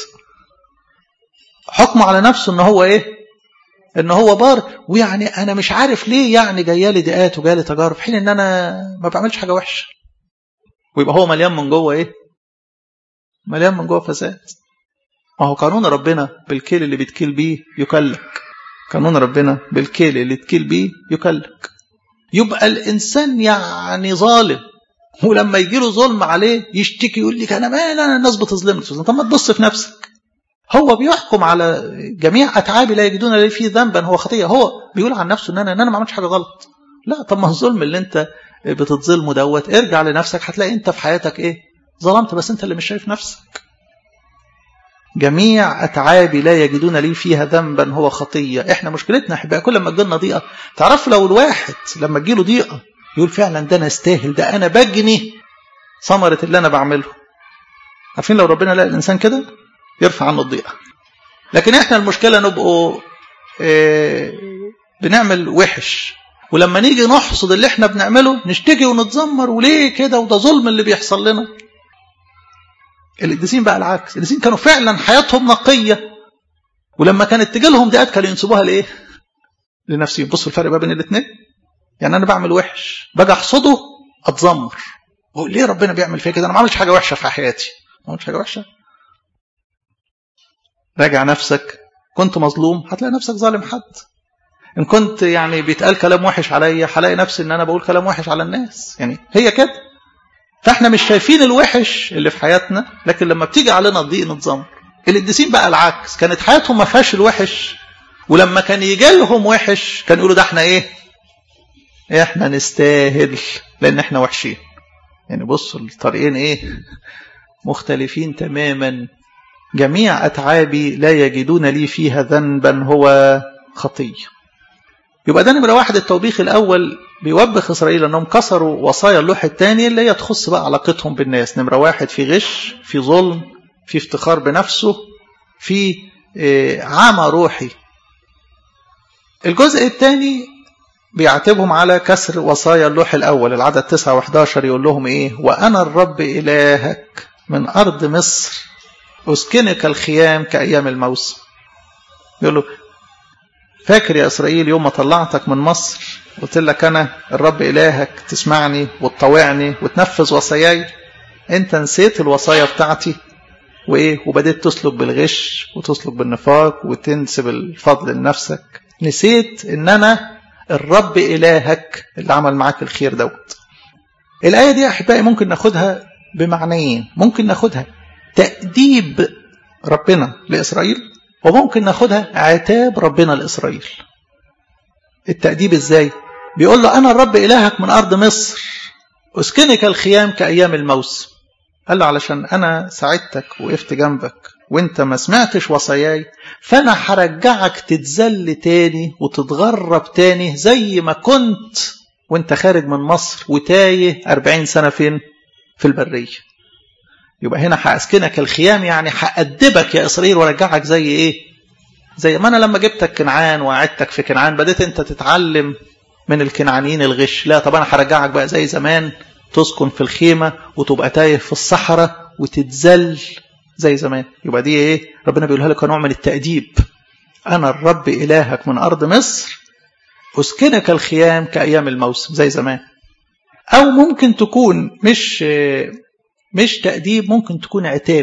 حكمه على نفسه إن هو إيه؟ إن هو بار، ويعني أنا مش عارف ليه يعني جايالي ضيقات وجايالي تجارب، في حين إن أنا ما بعملش حاجة وحشة. ويبقى هو مليان من جوه إيه؟ مليان من جوه فساد. ما هو قانون ربنا بالكيل اللي بيتكيل بيه يكلك، قانون ربنا بالكيل اللي تكيل بيه يكلك. يبقى الإنسان يعني ظالم، ولما يجي له ظلم عليه يشتكي يقول لك أنا مال، أنا الناس بتظلمني. طب ما تبص في نفسك. هو بيحكم على جميع أتعابي لا يجدون لي فيه ذنبا هو خطية، هو بيقول عن نفسه إن أنا إن أنا ما عملتش حاجة غلط. لا، طب ما الظلم اللي أنت بتتظلمه دوت، ارجع لنفسك هتلاقي أنت في حياتك إيه؟ ظلمت، بس أنت اللي مش شايف نفسك. جميع أتعابي لا يجدون لي فيها ذنبا هو خطية. إحنا مشكلتنا أحبائي كل ما تجيلنا ضيقة، تعرف لو الواحد لما تجيله ضيقة يقول فعلا ده أنا استاهل، ده أنا بجني ثمرة اللي أنا بعمله. عارفين لو ربنا لقى الإنسان كده يرفع عنه الضيقة. لكن إحنا المشكلة نبقوا إيه بنعمل وحش، ولما نيجي نحصد اللي إحنا بنعمله نشتكي ونتذمر، وليه كده، وده ظلم اللي بيحصل لنا. القديسين بقى العكس، القديسين كانوا فعلا حياتهم نقية، ولما كانت تجي لهم ضيقات كانوا ينسبوها لايه؟ لنفسهم. بصوا الفرق بقى بين الاثنين. يعني انا بعمل وحش باجي احصده اتذمر، واقول ليه ربنا بيعمل فيا كده؟ انا ما عملتش حاجه وحشه في حياتي. ما عملتش حاجه وحشه. راجع نفسك، كنت مظلوم هتلاقي نفسك ظالم حد. ان كنت يعني بيتقال كلام وحش عليا هلاقي نفسي ان انا بقول كلام وحش على الناس. يعني هي كده. فاحنا مش شايفين الوحش اللي في حياتنا، لكن لما بتيجي علينا الضيق نتذمر. القديسين بقى العكس، كانت حياتهم ما فيهاش الوحش، ولما كان يجي لهم وحش كان يقولوا ده احنا ايه؟ احنا نستاهل لان احنا وحشين. يعني بصوا الطريقين ايه؟ مختلفين تماما. جميع اتعابي لا يجدون لي فيها ذنبا هو خطية. يبقى ده نمرة واحد، التوبيخ الاول بيوبخ إسرائيل أنهم كسروا وصايا اللوح الثاني اللي هي تخص بقى علاقتهم بالناس. نمرة واحد في غش، في ظلم، في افتخار بنفسه، في عمى روحي. الجزء الثاني بيعاتبهم على كسر وصايا اللوح الأول. العدد تسعة وحداشر يقول لهم إيه؟ وأنا الرب إلهك من أرض مصر أسكنك الخيام كأيام الموسم. يقول له فاكر يا إسرائيل يوم ما طلعتك من مصر قلت لك أنا الرب إلهك تسمعني وتطوعني وتنفذ وصاياي؟ أنت نسيت الوصايا بتاعتي وإيه؟ وبدأت تسلك بالغش وتسلك بالنفاق وتنسب الفضل لنفسك. نسيت إن أنا الرب إلهك اللي عمل معاك الخير دوت. الآية دي أحبائي ممكن ناخدها بمعنيين. ممكن ناخدها تأديب ربنا لإسرائيل، وممكن ناخدها عتاب ربنا لإسرائيل. التأديب إزاي؟ بيقول له أنا الرب إلهك من أرض مصر أسكنك الخيام كأيام الموسم. قال له علشان أنا ساعدتك وقفت جنبك وانت ما سمعتش وصاياي، فأنا هرجعك تتذل تاني وتتغرب تاني زي ما كنت وانت خارج من مصر وتايه أربعين سنة فين؟ في البرية. يبقى هنا هأسكنك الخيام، يعني هأدبك يا إسرائيل ورجعك زي إيه؟ زي ما أنا لما جبتك كنعان وقعدتك في كنعان بديت أنت تتعلم من الكنعانيين الغش. لا، طب أنا هرجعك بقى زي زمان، تسكن في الخيمة وتبقى تايه في الصحراء وتتذل زي زمان. يبقى دي إيه؟ ربنا بيقولها لك نوع من التأديب. أنا الرب إلهك من أرض مصر أسكنك الخيام كأيام الموسم زي زمان. أو ممكن تكون مش مش تأديب، ممكن تكون عتاب.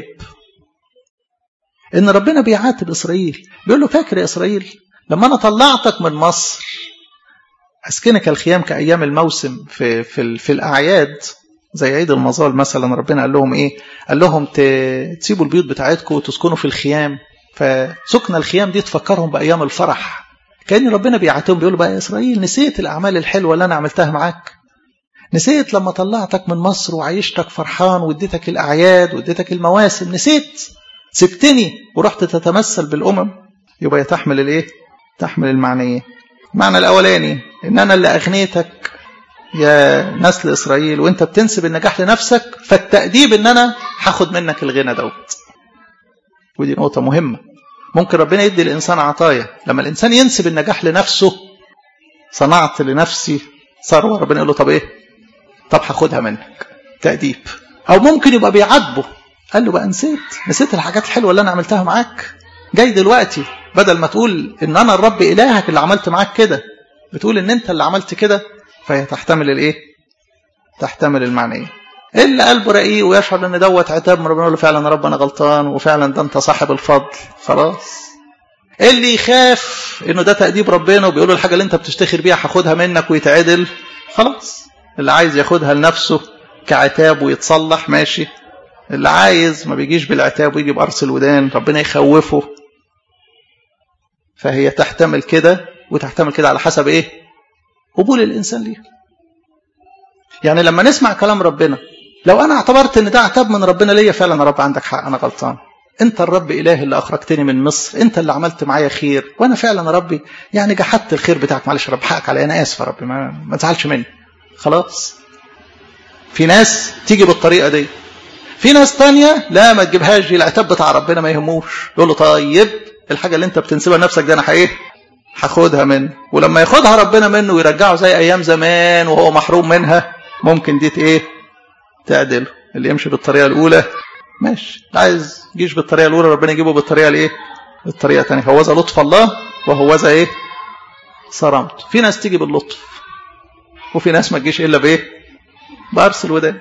إن ربنا بيعاتب إسرائيل، بيقول له فاكر يا إسرائيل لما أنا طلعتك من مصر أسكنك الخيام كأيام الموسم في في في الأعياد زي عيد المظال مثلا، ربنا قال لهم ايه؟ قال لهم تسيبوا البيوت بتاعتكم وتسكنوا في الخيام. فسكن الخيام دي تفكرهم بايام الفرح. كان ربنا بيعاتبهم بيقول بقى يا اسرائيل، نسيت الاعمال الحلوه اللي انا عملتها معاك؟ نسيت لما طلعتك من مصر وعيشتك فرحان واديتك الاعياد واديتك المواسم؟ نسيت؟ سبتني ورحت تتمثل بالامم. يبقى تحمل الايه؟ تحمل المعنيين. المعنى الاولاني ان انا اللي اغنيتك يا نسل اسرائيل وانت بتنسب النجاح لنفسك، فالتأديب ان انا هاخد منك الغنى دوت. ودي نقطة مهمة. ممكن ربنا يدي الانسان عطايا، لما الانسان ينسب النجاح لنفسه، صنعت لنفسي ثروة، ربنا يقول له طب ايه؟ طب هاخدها منك، تأديب. او ممكن يبقى بيعاتبه، قال له بقى نسيت نسيت الحاجات الحلوة اللي انا عملتها معاك، جاي دلوقتي بدل ما تقول ان انا الرب الهك اللي عملت معاك كده، بتقول ان انت اللي عملت كده. فهي تحتمل الايه؟ تحتمل المعنيه. اللي قلبه رقيق ويشعر ان دوت عتاب من ربنا، يقول له فعلا رب انا غلطان، وفعلا ده انت صاحب الفضل، خلاص. اللي يخاف انه ده تأديب ربنا وبيقول له الحاجه اللي انت بتفتخر بيها هاخدها منك ويتعدل، خلاص. اللي عايز ياخدها لنفسه كعتاب ويتصلح، ماشي. اللي عايز ما بيجيش بالعتاب ويجي بقرص الودان، ربنا يخوفه. فهي تحتمل كده وتحتمل كده على حسب ايه؟ قبول الانسان ليه. يعني لما نسمع كلام ربنا، لو انا اعتبرت ان ده عتاب من ربنا ليا، فعلا يا رب عندك حق، انا غلطان، انت الرب اله اللي اخرجتني من مصر، انت اللي عملت معايا خير، وانا فعلا يا ربي يعني جحدت الخير بتاعك، معلش يا رب حقك عليا، انا اسف يا رب، ما, ما تزعلش مني، خلاص. في ناس تيجي بالطريقه دي. في ناس تانية لا، ما تجيبهاش دي، العتاب بتاع ربنا ما يهموش، يقول له طيب الحاجه اللي انت بتنسبها لنفسك دي انا ايه؟ هاخدها منه. ولما ياخدها ربنا منه ويرجعه زي ايام زمان وهو محروم منها، ممكن دي ايه؟ تعدله. اللي يمشي بالطريقه الاولى ماشي، عايز يجيش بالطريقه الاولى ربنا يجيبه بالطريقه الايه؟ الطريقه الثانيه. هوذا لطف الله وهوذا ايه؟ صرامته. في ناس تيجي باللطف وفي ناس ما تجيش الا بايه؟ بقرص الودان.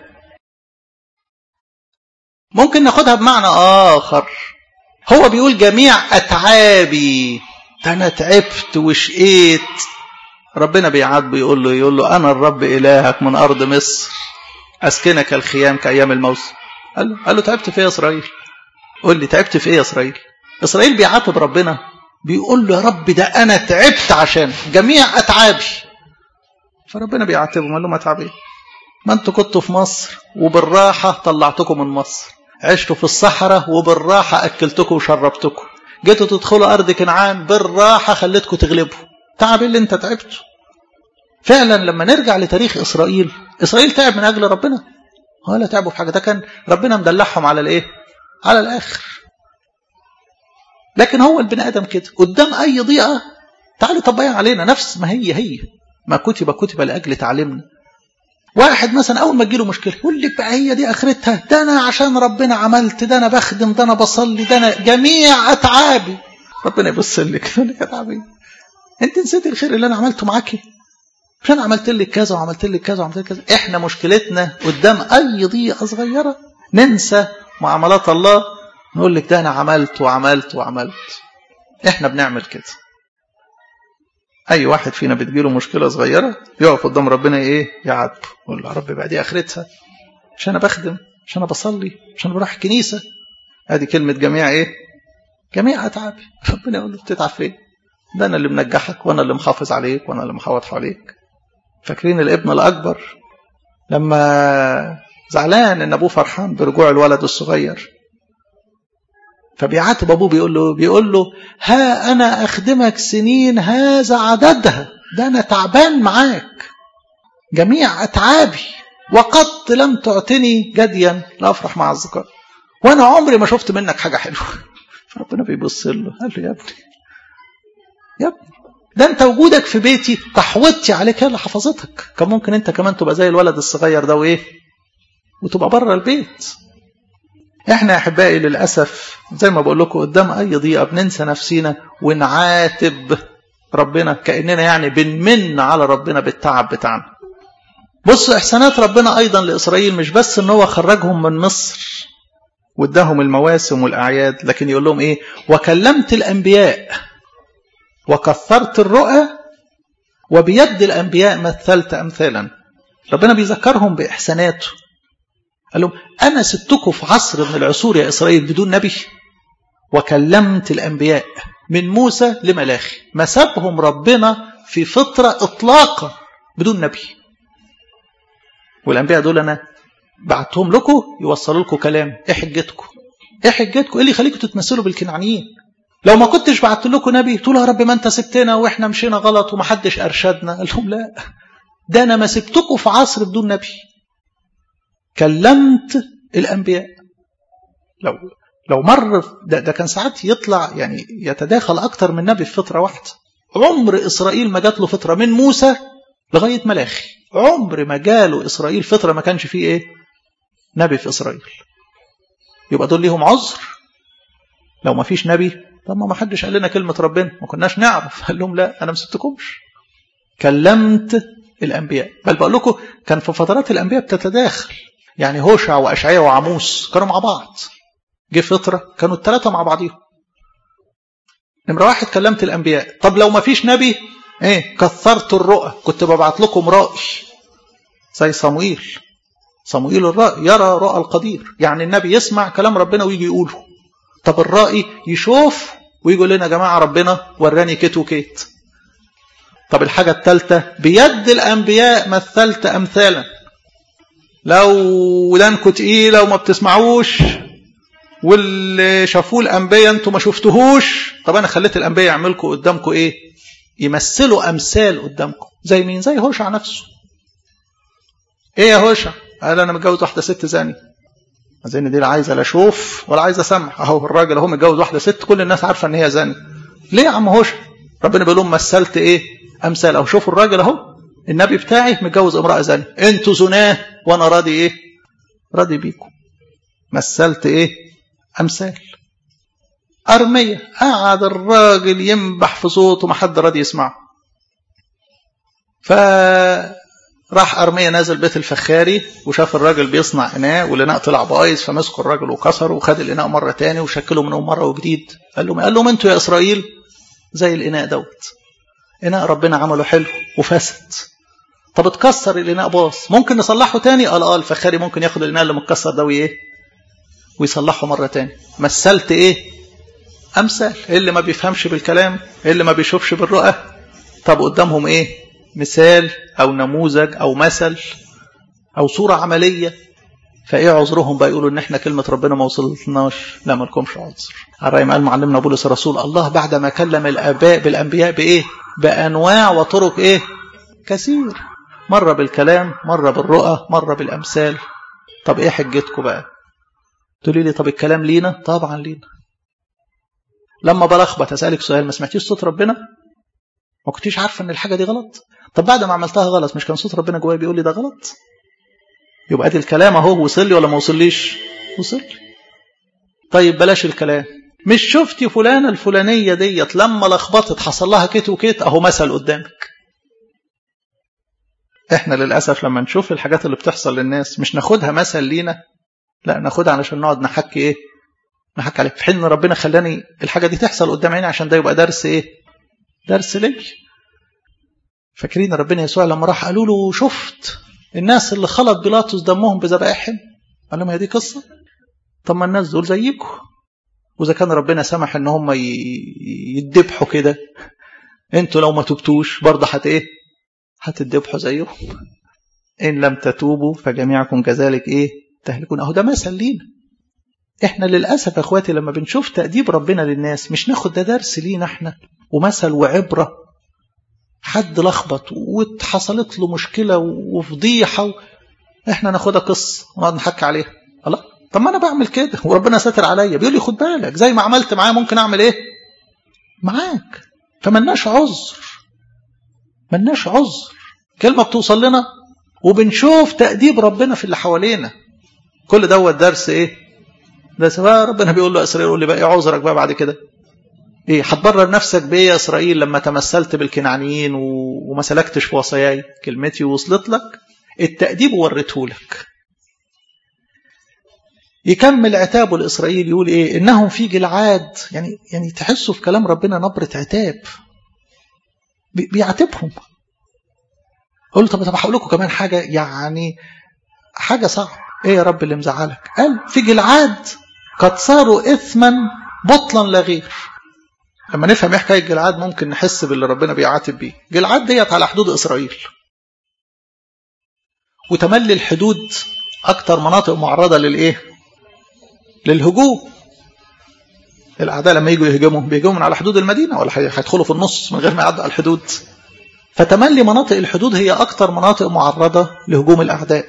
ممكن ناخدها بمعنى اخر. هو بيقول جميع اتعابي، ده انا تعبت وشقيت. ربنا بيعاتبه يقول له يقول له انا الرب الهك من ارض مصر اسكنك الخيام كايام الموسم. قال له قال له تعبت في ايه يا اسرائيل؟ قول لي تعبت في ايه يا اسرائيل؟ اسرائيل بيعاتب ربنا، بيقول له يا رب ده انا تعبت عشان جميع اتعابي. فربنا بيعاتبهم، قال له ما تعب ايه؟ ما انتوا كنتوا في مصر وبالراحه طلعتكم من مصر، عشتوا في الصحراء وبالراحه اكلتكم وشربتكم، جيتوا تدخلوا ارض كنعان بالراحه خليتكم تغلبوا. تعب اللي انت تعبته. فعلا لما نرجع لتاريخ اسرائيل، اسرائيل تعب من اجل ربنا ولا تعبوا في حاجه؟ ده كان ربنا مدلعهم على الايه؟ على الاخر. لكن هو البني ادم كده قدام اي ضيقه تعالي طبقيها علينا، نفس ما هي هي ما كتب كتب لاجل تعليمنا. واحد مثلا اول ما تجيله مشكله يقول لك بقى هي دي اخرتها، ده انا عشان ربنا عملت، ده انا بخدم، ده انا بصلي، ده انا جميع اتعابي. ربنا يبص لك يقول لك اتعابي، انت نسيت الخير اللي انا عملته معاكي؟ مش انا عملت لك كذا وعملت لك كذا وعملت لك كذا. احنا مشكلتنا قدام اي ضيقه صغيره ننسى معاملات الله، نقول لك ده انا عملت وعملت وعملت. احنا بنعمل كده. اي واحد فينا بتجيله مشكله صغيره يقف قدام ربنا ايه؟ يعاتبه، يقول له يا رب بقى دي اخرتها، مش انا بخدم، مش انا بصلي، مش انا بروح الكنيسه. ادي كلمه جميع ايه؟ جميع اتعابي. ربنا يقول له بتتعب في ايه؟ ده انا اللي منجحك وانا اللي محافظ عليك وانا اللي محوط حواليك. فاكرين الابن الاكبر لما زعلان ان ابوه فرحان برجوع الولد الصغير، فبيعاتب ابوه بيقول له بيقول له ها انا اخدمك سنين هذا عددها، ده انا تعبان معاك جميع اتعابي، وقد لم تعطني جديا لافرح مع الذكر، وانا عمري ما شفت منك حاجه حلوه. فربنا بيبص له قال له يا ابني يا ابني ده انت وجودك في بيتي تحوطتي عليك هي اللي حفظتك. كان ممكن انت كمان تبقى زي الولد الصغير ده وايه وتبقى بره البيت. احنا يا احبائي للاسف زي ما بقول لكم قدام اي ضيقه بننسى نفسينا ونعاتب ربنا كاننا يعني بنمن على ربنا بالتعب بتاعنا. بصوا احسانات ربنا ايضا لاسرائيل، مش بس ان هو خرجهم من مصر واداهم المواسم والاعياد، لكن يقول لهم ايه؟ وكلمت الانبياء وكثرت الرؤى وبيد الانبياء مثلت امثالا. ربنا بيذكرهم باحساناته، قال لهم أنا سبتكم في عصر من العصور يا إسرائيل بدون نبي، وكلمت الأنبياء من موسى لملاخي. ما سابهم ربنا في فترة إطلاقا بدون نبي. والأنبياء دول أنا بعتهم لكم يوصلوا لكم كلام. إيه حجتكم؟ إيه حجتكم؟ إيه اللي يخليكم تتمثلوا بالكنعانيين؟ لو ما كنتش بعت لكم نبي تقولوا يا رب ما أنت سبتنا وإحنا مشينا غلط ومحدش أرشدنا. قال لهم لا، ده أنا ما سبتكم في عصر بدون نبي، كلمت الأنبياء. لو لو مر ده, ده كان ساعات يطلع يعني يتداخل أكتر من نبي في فترة واحدة. عمر إسرائيل ما جات له فترة من موسى لغاية ملاخي، عمر ما جاله إسرائيل فترة ما كانش فيه إيه نبي في إسرائيل. يبقى دول ليهم عذر لو ما فيش نبي. طب ما حدش قال لنا كلمة ربنا، ما كناش نعرف. قال لهم لا، أنا ما سبتكمش، كلمت الأنبياء. بل بقول لكم كان في فترات الأنبياء بتتداخل، يعني هوشع وأشعياء وعموس كانوا مع بعض. جه فترة كانوا الثلاثة مع بعضهم. نمرة واحد كلمت الأنبياء. طب لو ما فيش نبي ايه؟ كثرت الرؤى، كنت ببعت لكم رائي زي صموئيل. صموئيل الرائي يرى رؤى القدير، يعني النبي يسمع كلام ربنا ويجي يقوله. طب الرائي يشوف ويقول لنا يا جماعة ربنا وراني كيت وكيت. طب الحاجة الثالثة بيد الأنبياء مثلت أمثالا. لو ودانكم تقيلة وما بتسمعوش واللي شافوه الأنبياء انتوا ما شفتوهوش، طب أنا خليت الأنبياء يعملكم قدامكم إيه؟ يمثلوا أمثال قدامكم. زي مين؟ زي هوشع نفسه. إيه يا هوشع؟ قال أنا متجوز واحدة ست زاني. زين دي لا عايزة لا أشوف ولا عايزة أسمع. أهو الراجل أهو متجوز واحدة ست، كل الناس عارفة إن هي زاني. ليه يا عم هوشع؟ ربنا بيقول لهم مثلت إيه؟ أمثال. أو شوفوا الراجل أهو النبي بتاعي متجوز امرأة زاني، أنتوا زناه وأنا راضي إيه؟ راضي بيكم. مثلت إيه؟ أمثال. أرمية قعد الراجل ينبح في صوته ما حد راضي يسمعه. فراح أرمية نازل بيت الفخاري وشاف الراجل بيصنع إناء والإناء طلع بايظ، فمسكوا الراجل وكسره وخد الإناء مرة تاني وشكله منه مرة وجديد. قال لهم قال لهم أنتوا يا إسرائيل زي الإناء دوت، إناء ربنا عمله حلو وفسد. طب اتكسر الإناء باظ، ممكن نصلحه تاني؟ قال اه الفخاري ممكن ياخد الإناء اللي متكسر ده وإيه ويصلحه مرة تاني. مثلت إيه؟ أمثال. اللي ما بيفهمش بالكلام، اللي ما بيشوفش بالرؤى، طب قدامهم إيه؟ مثال أو نموذج أو مثل أو صورة عملية. فإيه عذرهم بقى يقولوا إن إحنا كلمة ربنا ما وصلتناش؟ لا، ما لكمش عذر. على رأي ما قال معلمنا بولس الرسول، الله بعد ما كلم الآباء بالأنبياء بإيه؟ بأنواع وطرق إيه؟ كثير. مرة بالكلام، مرة بالرؤى، مرة بالأمثال. طب إيه حجتكم بقى؟ تقولي لي طب الكلام لينا؟ طبعا لينا. لما بلخبط أسألك سؤال، ما سمعتيش صوت ربنا؟ ما كنتيش عارفة ان الحاجة دي غلط؟ طب بعد ما عملتها غلط مش كان صوت ربنا جوايا بيقول لي ده غلط؟ يبقى دي الكلام اهو وصل لي ولا ما وصليش؟ وصل لي. طيب بلاش الكلام، مش شفتي فلانة الفلانية ديت لما لخبطت حصل لها كيت وكيت؟ اهو مثل قدامك. احنا للأسف لما نشوف الحاجات اللي بتحصل للناس مش ناخدها مثل لينا، لا ناخدها علشان نقعد نحكي ايه؟ نحكي عليه. في حين ان ربنا خلاني الحاجة دي تحصل قدام عيني عشان ده يبقى درس ايه؟ درس لي. فاكرين ربنا يسوع لما راح قالوا له شفت الناس اللي خلط بيلاطس دمهم بذبائحهم؟ قال لهم هي دي قصة؟ طب ما الناس دول زيكم، وإذا كان ربنا سمح ان هم يدبحوا كده، انتوا لو ما تبتوش برضه هت ايه؟ هتدبحوا زيهم. ان لم تتوبوا فجميعكم كذلك ايه؟ تهلكون. اهو ده مثل لينا. احنا للأسف اخواتي لما بنشوف تأديب ربنا للناس مش ناخد ده درس لينا احنا ومثل وعبرة. حد لخبط واتحصلت له مشكلة وفضيحة، احنا ناخدها قصة ونقعد نحكي عليها. الله، طب ما انا بعمل كده وربنا ساتر عليا، بيقول لي خد بالك زي ما عملت معاه ممكن اعمل ايه معاك. فملناش عذر، ملناش عذر. كلمة بتوصل لنا وبنشوف تأديب ربنا في اللي حوالينا. كل دوت درس ايه؟ ده سواء ربنا بيقول له اسرائيل يقول لي بقى ايه عذرك بقى بعد كده؟ ايه هتبرر نفسك بايه يا اسرائيل لما تمثلت بالكنعانيين وما سلكتش في وصاياي؟ كلمتي وصلت لك، التأديب وريته لك. يكمل عتابه لإسرائيل يقول ايه؟ انهم في جلعاد. يعني يعني تحسوا في كلام ربنا نبرة عتاب، بيعاتبهم. قلت طب طب هقول لكم كمان حاجه، يعني حاجه صعبه. ايه يا رب اللي مزعلك؟ قال في جلعاد قد صاروا اثما بطلا لا غير. لما نفهم ايه حكايه جلعاد ممكن نحس باللي ربنا بيعاتب بيه. جلعاد ديت على حدود اسرائيل، وتملي الحدود اكتر مناطق معرضه للايه؟ للهجوم. الاعداء لما يجوا يهجموا بيهجموا من على حدود المدينه ولا هيدخلوا في النص من غير ما يعدوا على الحدود. فتملي مناطق الحدود هي اكتر مناطق معرضه لهجوم الاعداء.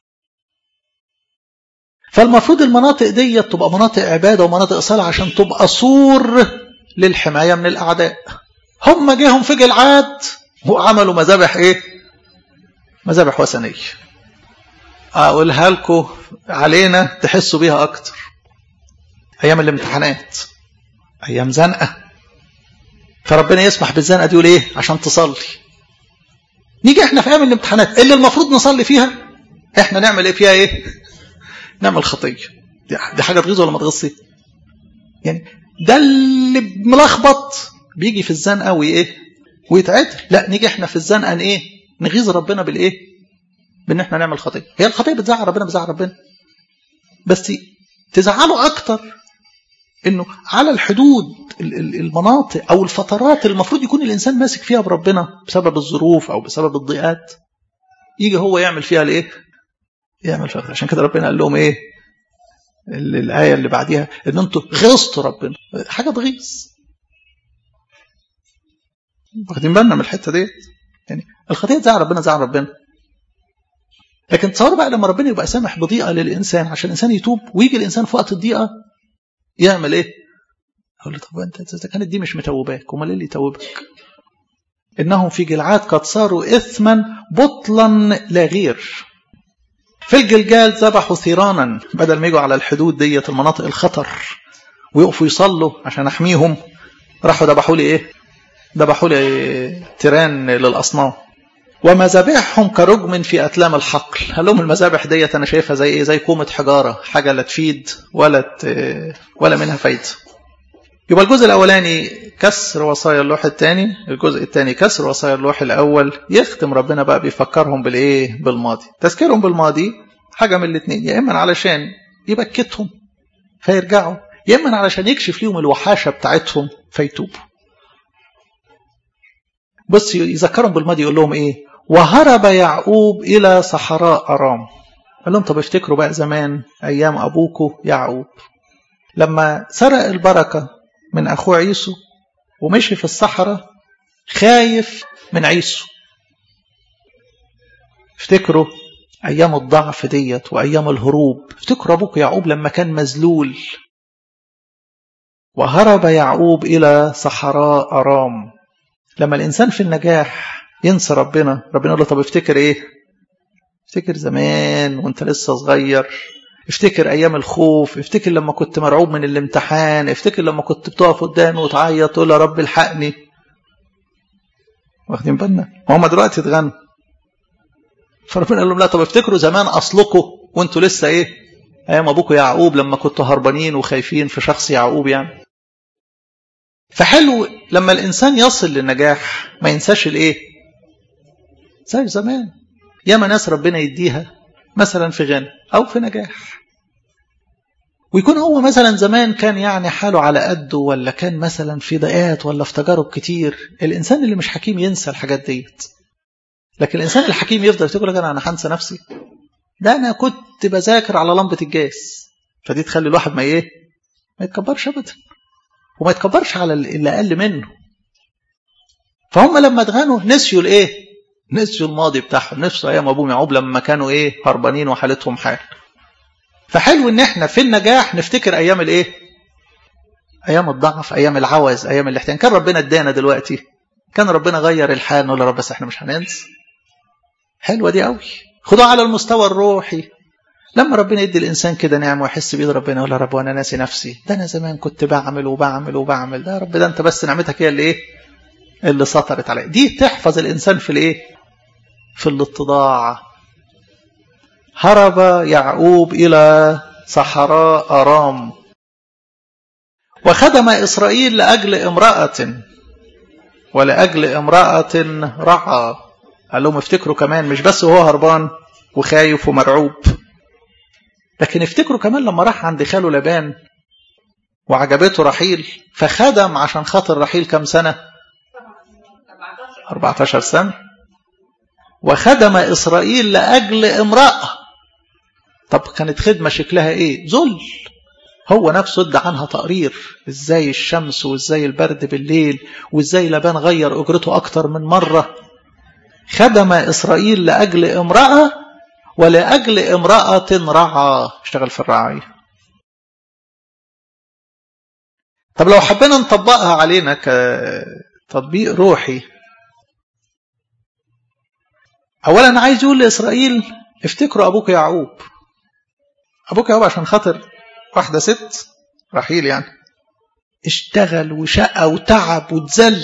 فالمفروض المناطق دي تبقى مناطق عباده ومناطق صلاه عشان تبقى سور للحمايه من الاعداء. هم جيهم في جلعاد وعملوا مذابح ايه؟ مذابح وثنيه. اقولها لكم علينا تحسوا بيها اكتر. ايام الامتحانات، ايام زنقه، فربنا يسمح بالزنقه دي وليه؟ عشان تصلي. نيجي احنا في ايام الامتحانات اللي المفروض نصلي فيها، احنا نعمل ايه فيها؟ ايه؟ نعمل خطيه. دي حاجه تغيظ ولا ما تغيظش؟ يعني ده اللي ملخبط بيجي في الزنقه وايه؟ ويتعدل. لا، نيجي احنا في الزنقه ان ايه؟ نغيظ ربنا بالايه؟ بان احنا نعمل خطيه. هي الخطيه بتزعل ربنا؟ بتزعل ربنا، بس تزعله اكتر انه على الحدود المناطق او الفترات اللي المفروض يكون الانسان ماسك فيها بربنا بسبب الظروف او بسبب الضيقات، يجي هو يعمل فيها الايه؟ يعمل فيها. عشان كده ربنا قال لهم ايه؟ الايه اللي بعديها ان انتوا غيظتوا ربنا. حاجه تغيظ. واخدين بالنا من الحته ديت؟ يعني الخطيه تزعل ربنا، زعل ربنا. لكن تصوروا بقى لما ربنا يبقى سامح بضيقه للانسان عشان الانسان يتوب، ويجي الانسان في وقت الضيقه يعمل ايه؟ اقول له طب انت اذا كانت دي مش متوباك، امال ايه اللي يتوبك؟ انهم في جلعاد قد صاروا اثما بطلا لا غير. في الجلجال ذبحوا ثيرانا، بدل ما يجوا على الحدود ديت المناطق الخطر ويقفوا يصلوا عشان احميهم، راحوا ذبحوا لي ايه؟ ذبحوا لي تيران للاصنام. ومذابحهم كرجم في أتلام الحقل. قال لهم المذابح ديت أنا شايفها زي إيه؟ زي كومة حجارة، حاجة لا تفيد ولا ولا منها فايدة. يبقى الجزء الأولاني كسر وصايا اللوح الثاني، الجزء الثاني كسر وصايا اللوح الأول. يختم ربنا بقى بيفكرهم بالإيه؟ بالماضي. تذكيرهم بالماضي حاجة من الاثنين، يا إما علشان يبكتهم فيرجعوا، يا إما علشان يكشف لهم الوحاشة بتاعتهم فيتوبوا. بص يذكرهم بالماضي يقول لهم إيه؟ وهرب يعقوب إلى صحراء أرام. قال لهم طب افتكروا بقى زمان أيام أبوكوا يعقوب لما سرق البركة من أخوه عيسو ومشي في الصحراء خايف من عيسو. افتكروا أيام الضعف ديت وأيام الهروب. افتكروا أبوك يعقوب لما كان مذلول. وهرب يعقوب إلى صحراء أرام. لما الإنسان في النجاح ينسى ربنا، ربنا يقول له طب افتكر ايه؟ افتكر زمان وانت لسه صغير، افتكر ايام الخوف، افتكر لما كنت مرعوب من الامتحان، افتكر لما كنت بتقف قدامي وتعيط تقول يا رب الحقني. واخدين بالنا؟ هم دلوقتي اتغنوا. فربنا قال لهم لا طب افتكروا زمان اصلكم وانتوا لسه ايه؟ ايام ابوكم يعقوب لما كنتوا هربانين وخايفين في شخص يعقوب يعني. فحلو لما الانسان يصل للنجاح ما ينساش الايه؟ زي زمان. ياما ناس ربنا يديها مثلا في غنى او في نجاح، ويكون هو مثلا زمان كان يعني حاله على قده، ولا كان مثلا في ضيقات ولا في تجارب كتير. الانسان اللي مش حكيم ينسى الحاجات ديت، لكن الانسان الحكيم يفضل يقول لك انا انا هنسى نفسي؟ ده انا كنت بذاكر على لمبه الجاز. فدي تخلي الواحد ما ايه؟ ما يتكبرش ابدا، وما يتكبرش على اللي اقل منه. فهم لما اتغنوا نسيوا الايه؟ نسيوا الماضي بتاعهم، نسيوا ايام ابوهم يعقوب لما كانوا ايه؟ هربانين وحالتهم حال. فحلو ان احنا في النجاح نفتكر ايام الايه؟ ايام الضعف، ايام العوز، ايام الاحتياج. كان ربنا ادانا دلوقتي، كان ربنا غير الحال، نقول يا رب بس احنا مش هننسى. حلوه دي قوي. خدوها على المستوى الروحي. لما ربنا يدي الانسان كده نعمه ويحس بيد ربنا يقول يا رب وانا ناسي نفسي، ده انا زمان كنت بعمل وبعمل وبعمل، ده يا رب ده انت بس نعمتك هي اللي ايه؟ اللي سطرت عليه. دي تحفظ الانسان في الايه؟ في الاتضاع. هرب يعقوب إلى صحراء أرام. وخدم إسرائيل لأجل امرأة ولأجل امرأة رعى. قال لهم افتكروا كمان مش بس هو هربان وخايف ومرعوب، لكن افتكروا كمان لما راح عند خاله لبان وعجبته رحيل، فخدم عشان خاطر رحيل كم سنة؟ أربعة عشر سنة. وخدم إسرائيل لأجل امرأة. طب كانت خدمة شكلها ايه؟ ذل. هو نفسه ادى عنها تقرير، ازاي الشمس وازاي البرد بالليل وازاي لبان غير اجرته اكتر من مرة. خدم إسرائيل لأجل امرأة ولأجل امرأة رعى، اشتغل في الرعاية. طب لو حبينا نطبقها علينا كتطبيق روحي، اولا عايز يقول لإسرائيل افتكروا ابوك يعقوب. ابوك يعقوب عشان خاطر واحدة ست رحيل يعني اشتغل وشقى وتعب وتزل.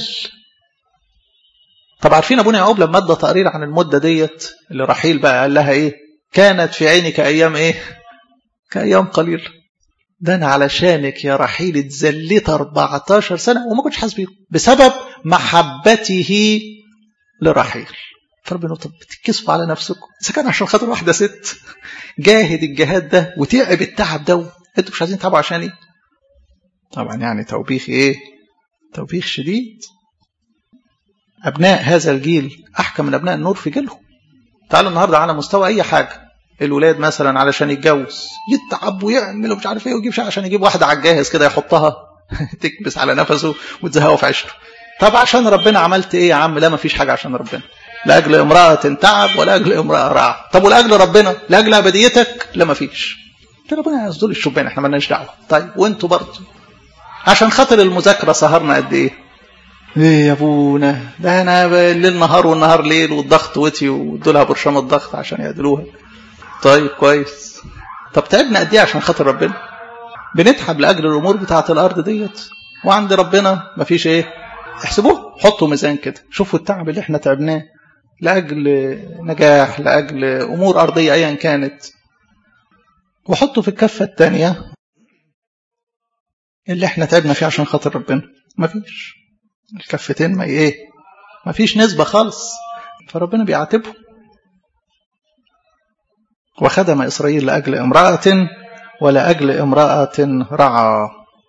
طب عارفين ابونا يعقوب لما ادى تقرير عن المدة ديت اللي رحيل بقى قال لها ايه؟ كانت في عينك ايام ايه؟ كايام قليل. ده انا علشانك يا رحيل اتزليت أربعة عشر سنة وما كنتش حاسس بيه بسبب محبته لرحيل. فربنا طب بتتكسفوا على نفسكم، اذا كان عشان خاطر واحدة ست جاهد الجهاد ده وتعب التعب ده، انتوا مش عايزين تعبوا عشان ايه؟ طبعا يعني توبيخ ايه؟ توبيخ شديد. ابناء هذا الجيل احكم من ابناء النور في جيلهم. تعالوا النهارده على مستوى اي حاجه، الولاد مثلا علشان يتجوز يتعب ويعمل ومش عارف ايه ويجيب شقه عشان يجيب واحده على الجاهز كده يحطها تكبس على نفسه وتزهقه في عشره. طب عشان ربنا عملت ايه يا عم؟ لا ما فيش حاجه عشان ربنا. لاجل امراه تعب ولاجل امراه رعى. طب ولاجل ربنا؟ لاجل ابديتك؟ لا ما فيش. ربنا يصدر الشبان، احنا مالناش دعوه. طيب وانتوا برضه عشان خاطر المذاكره سهرنا قد ايه؟ ايه يا ابونا ده انا الليل نهار والنهار ليل والضغط وتي ودولها برشام الضغط عشان يعدلوها. طيب كويس. طب تعبنا قد ايه عشان خاطر ربنا؟ بنتعب لاجل الامور بتاعه الارض ديت، وعند ربنا مفيش ايه. احسبوه، حطوا ميزان كده، شوفوا التعب اللي احنا تعبناه لاجل نجاح لاجل امور ارضيه ايا كانت، وحطوا في الكفه الثانيه اللي احنا تعبنا فيه عشان خاطر ربنا. مفيش. الكفتين ما ايه، مفيش نسبه خالص. فربنا بيعاتبهم. وخدم إسرائيل لأجل امرأة ولأجل امرأة رعى.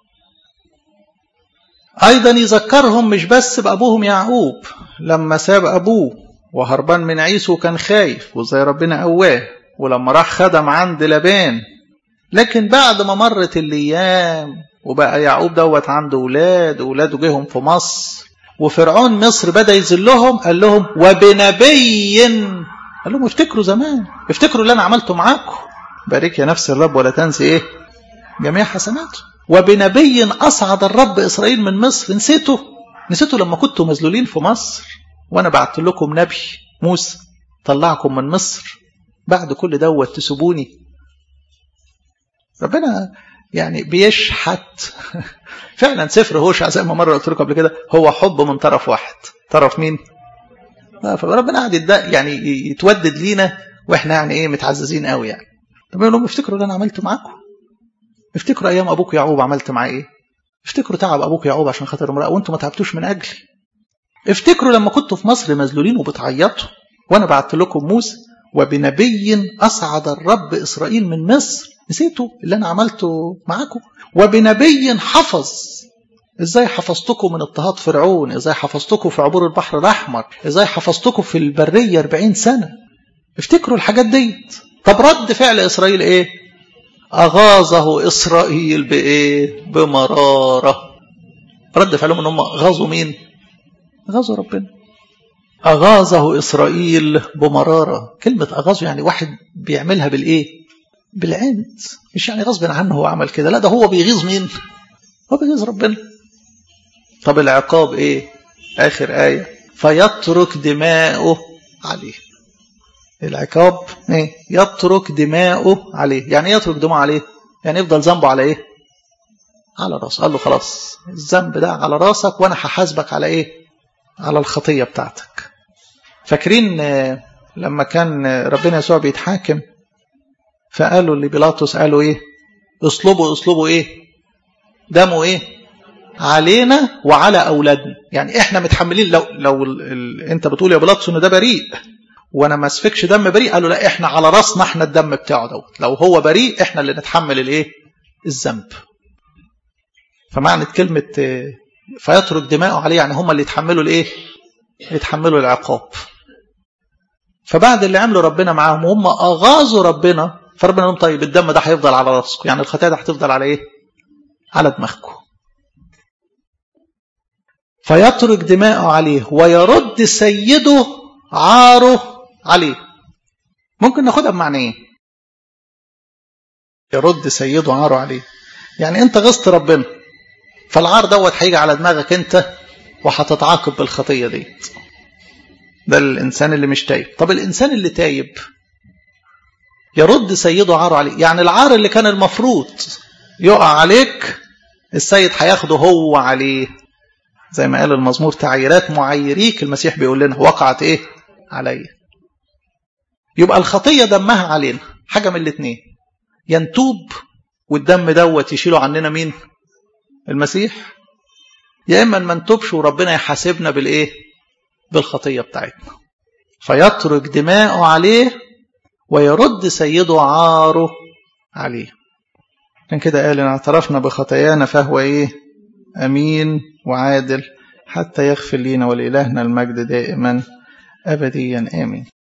أيضا يذكرهم مش بس بأبوهم يعقوب لما ساب أبوه وهربان من عيسو كان خايف وزي ربنا قواه، ولما راح خدم عند لبان، لكن بعد ما مرت الأيام وبقى يعقوب دوت عنده أولاد، أولاده جيهم في مصر وفرعون مصر بدأ يذلهم، قال لهم وبنبي، قال لهم افتكروا زمان، افتكروا اللي أنا عملته معاكم، بارك يا نفس الرب ولا تنسي إيه جميع حسناته. وبنبي أصعد الرب إسرائيل من مصر. نسيتوا نسيتوا لما كنتوا مذلولين في مصر وأنا بعت لكم نبي موسى طلعكم من مصر؟ بعد كل دوت تسيبوني؟ ربنا يعني بيشحت فعلا. سفر هوشع زي ما مرة قلت لكم قبل كده هو حب من طرف واحد. طرف مين؟ فربنا قاعد يعني يتودد لينا واحنا يعني ايه متعززين قوي يعني. طب يقول لهم افتكروا اللي انا عملته معاكم، افتكروا ايام ابوك يعقوب عملت معاه ايه، افتكروا تعب ابوك يعقوب عشان خاطر امرأة وانتم ما تعبتوش من اجلي، افتكروا لما كنتوا في مصر مذلولين وبتعيطوا وانا بعت لكم موسى وبنبي اصعد الرب اسرائيل من مصر. نسيتوا اللي انا عملته معاكم؟ وبنبي حفظ، ازاي حفظتكم من اضطهاد فرعون، ازاي حفظتكم في عبور البحر الاحمر، ازاي حفظتكم في البريه أربعين سنه. افتكروا الحاجات دي. طب رد فعل اسرائيل ايه؟ اغاظه اسرائيل بايه؟ بمراره. رد فعلهم ان هم غاظوا مين؟ غاظوا ربنا. اغاظه اسرائيل بمراره. كلمه اغاظه يعني واحد بيعملها بالايه؟ بالعند، مش يعني غصب عنه هو عمل كده، لا ده هو بيغيظ مين؟ هو بيغيظ ربنا. طب العقاب ايه؟ اخر آية فيترك دماؤه عليه. العقاب ايه؟ يترك دماؤه عليه. يعني ايه يترك دماؤه عليه؟ يعني يفضل ذنبه على ايه؟ على راسه. قال له خلاص الذنب ده على راسك وانا هحاسبك على ايه؟ على الخطية بتاعتك. فاكرين لما كان ربنا يسوع بيتحاكم فقالوا لبيلاطس قالوا ايه؟ اصلبوا اصلبوا ايه؟ دمه ايه؟ علينا وعلى اولادنا. يعني احنا متحملين. لو لو ال ال انت بتقول يا بيلاطس ان ده بريء وانا ما اسفكش دم بريء، قالوا لا احنا على راسنا احنا الدم بتاعه دوت، لو هو بريء احنا اللي نتحمل الايه الذنب. فمعنى كلمة فيترك دماءه عليه يعني هم اللي يتحملوا الايه يتحملوا العقاب. فبعد اللي عملوا ربنا معاهم وهم اغاظوا ربنا، فربنا لهم طيب الدم ده هيفضل على راسكم، يعني الخطايا ده هتفضل على ايه على دماغكم. فيترك دماءه عليه ويرد سيده عاره عليه. ممكن ناخدها بمعنى ايه؟ يرد سيده عاره عليه، يعني انت غصت ربنا، فالعار دوت هيجي على دماغك انت وهتتعاقب بالخطيه دي. ده الانسان اللي مش تايب. طب الانسان اللي تايب يرد سيده عاره عليه، يعني العار اللي كان المفروض يقع عليك السيد هياخده هو عليه، زي ما قال المزمور تعييرات معيريك، المسيح بيقول لنا وقعت ايه عليا. يبقى الخطيه دمها علينا، حاجه من الاثنين، ينتوب والدم دوت يشيله عننا مين المسيح، يا اما ما نتوبش وربنا يحاسبنا بالايه بالخطيه بتاعتنا. فيترك دماءه عليه ويرد سيده عاره عليه. كان كده قال ان اعترفنا بخطايانا فهو ايه امين وعادل حتى يغفر لنا، ولإلهنا المجد دائما ابديا امين.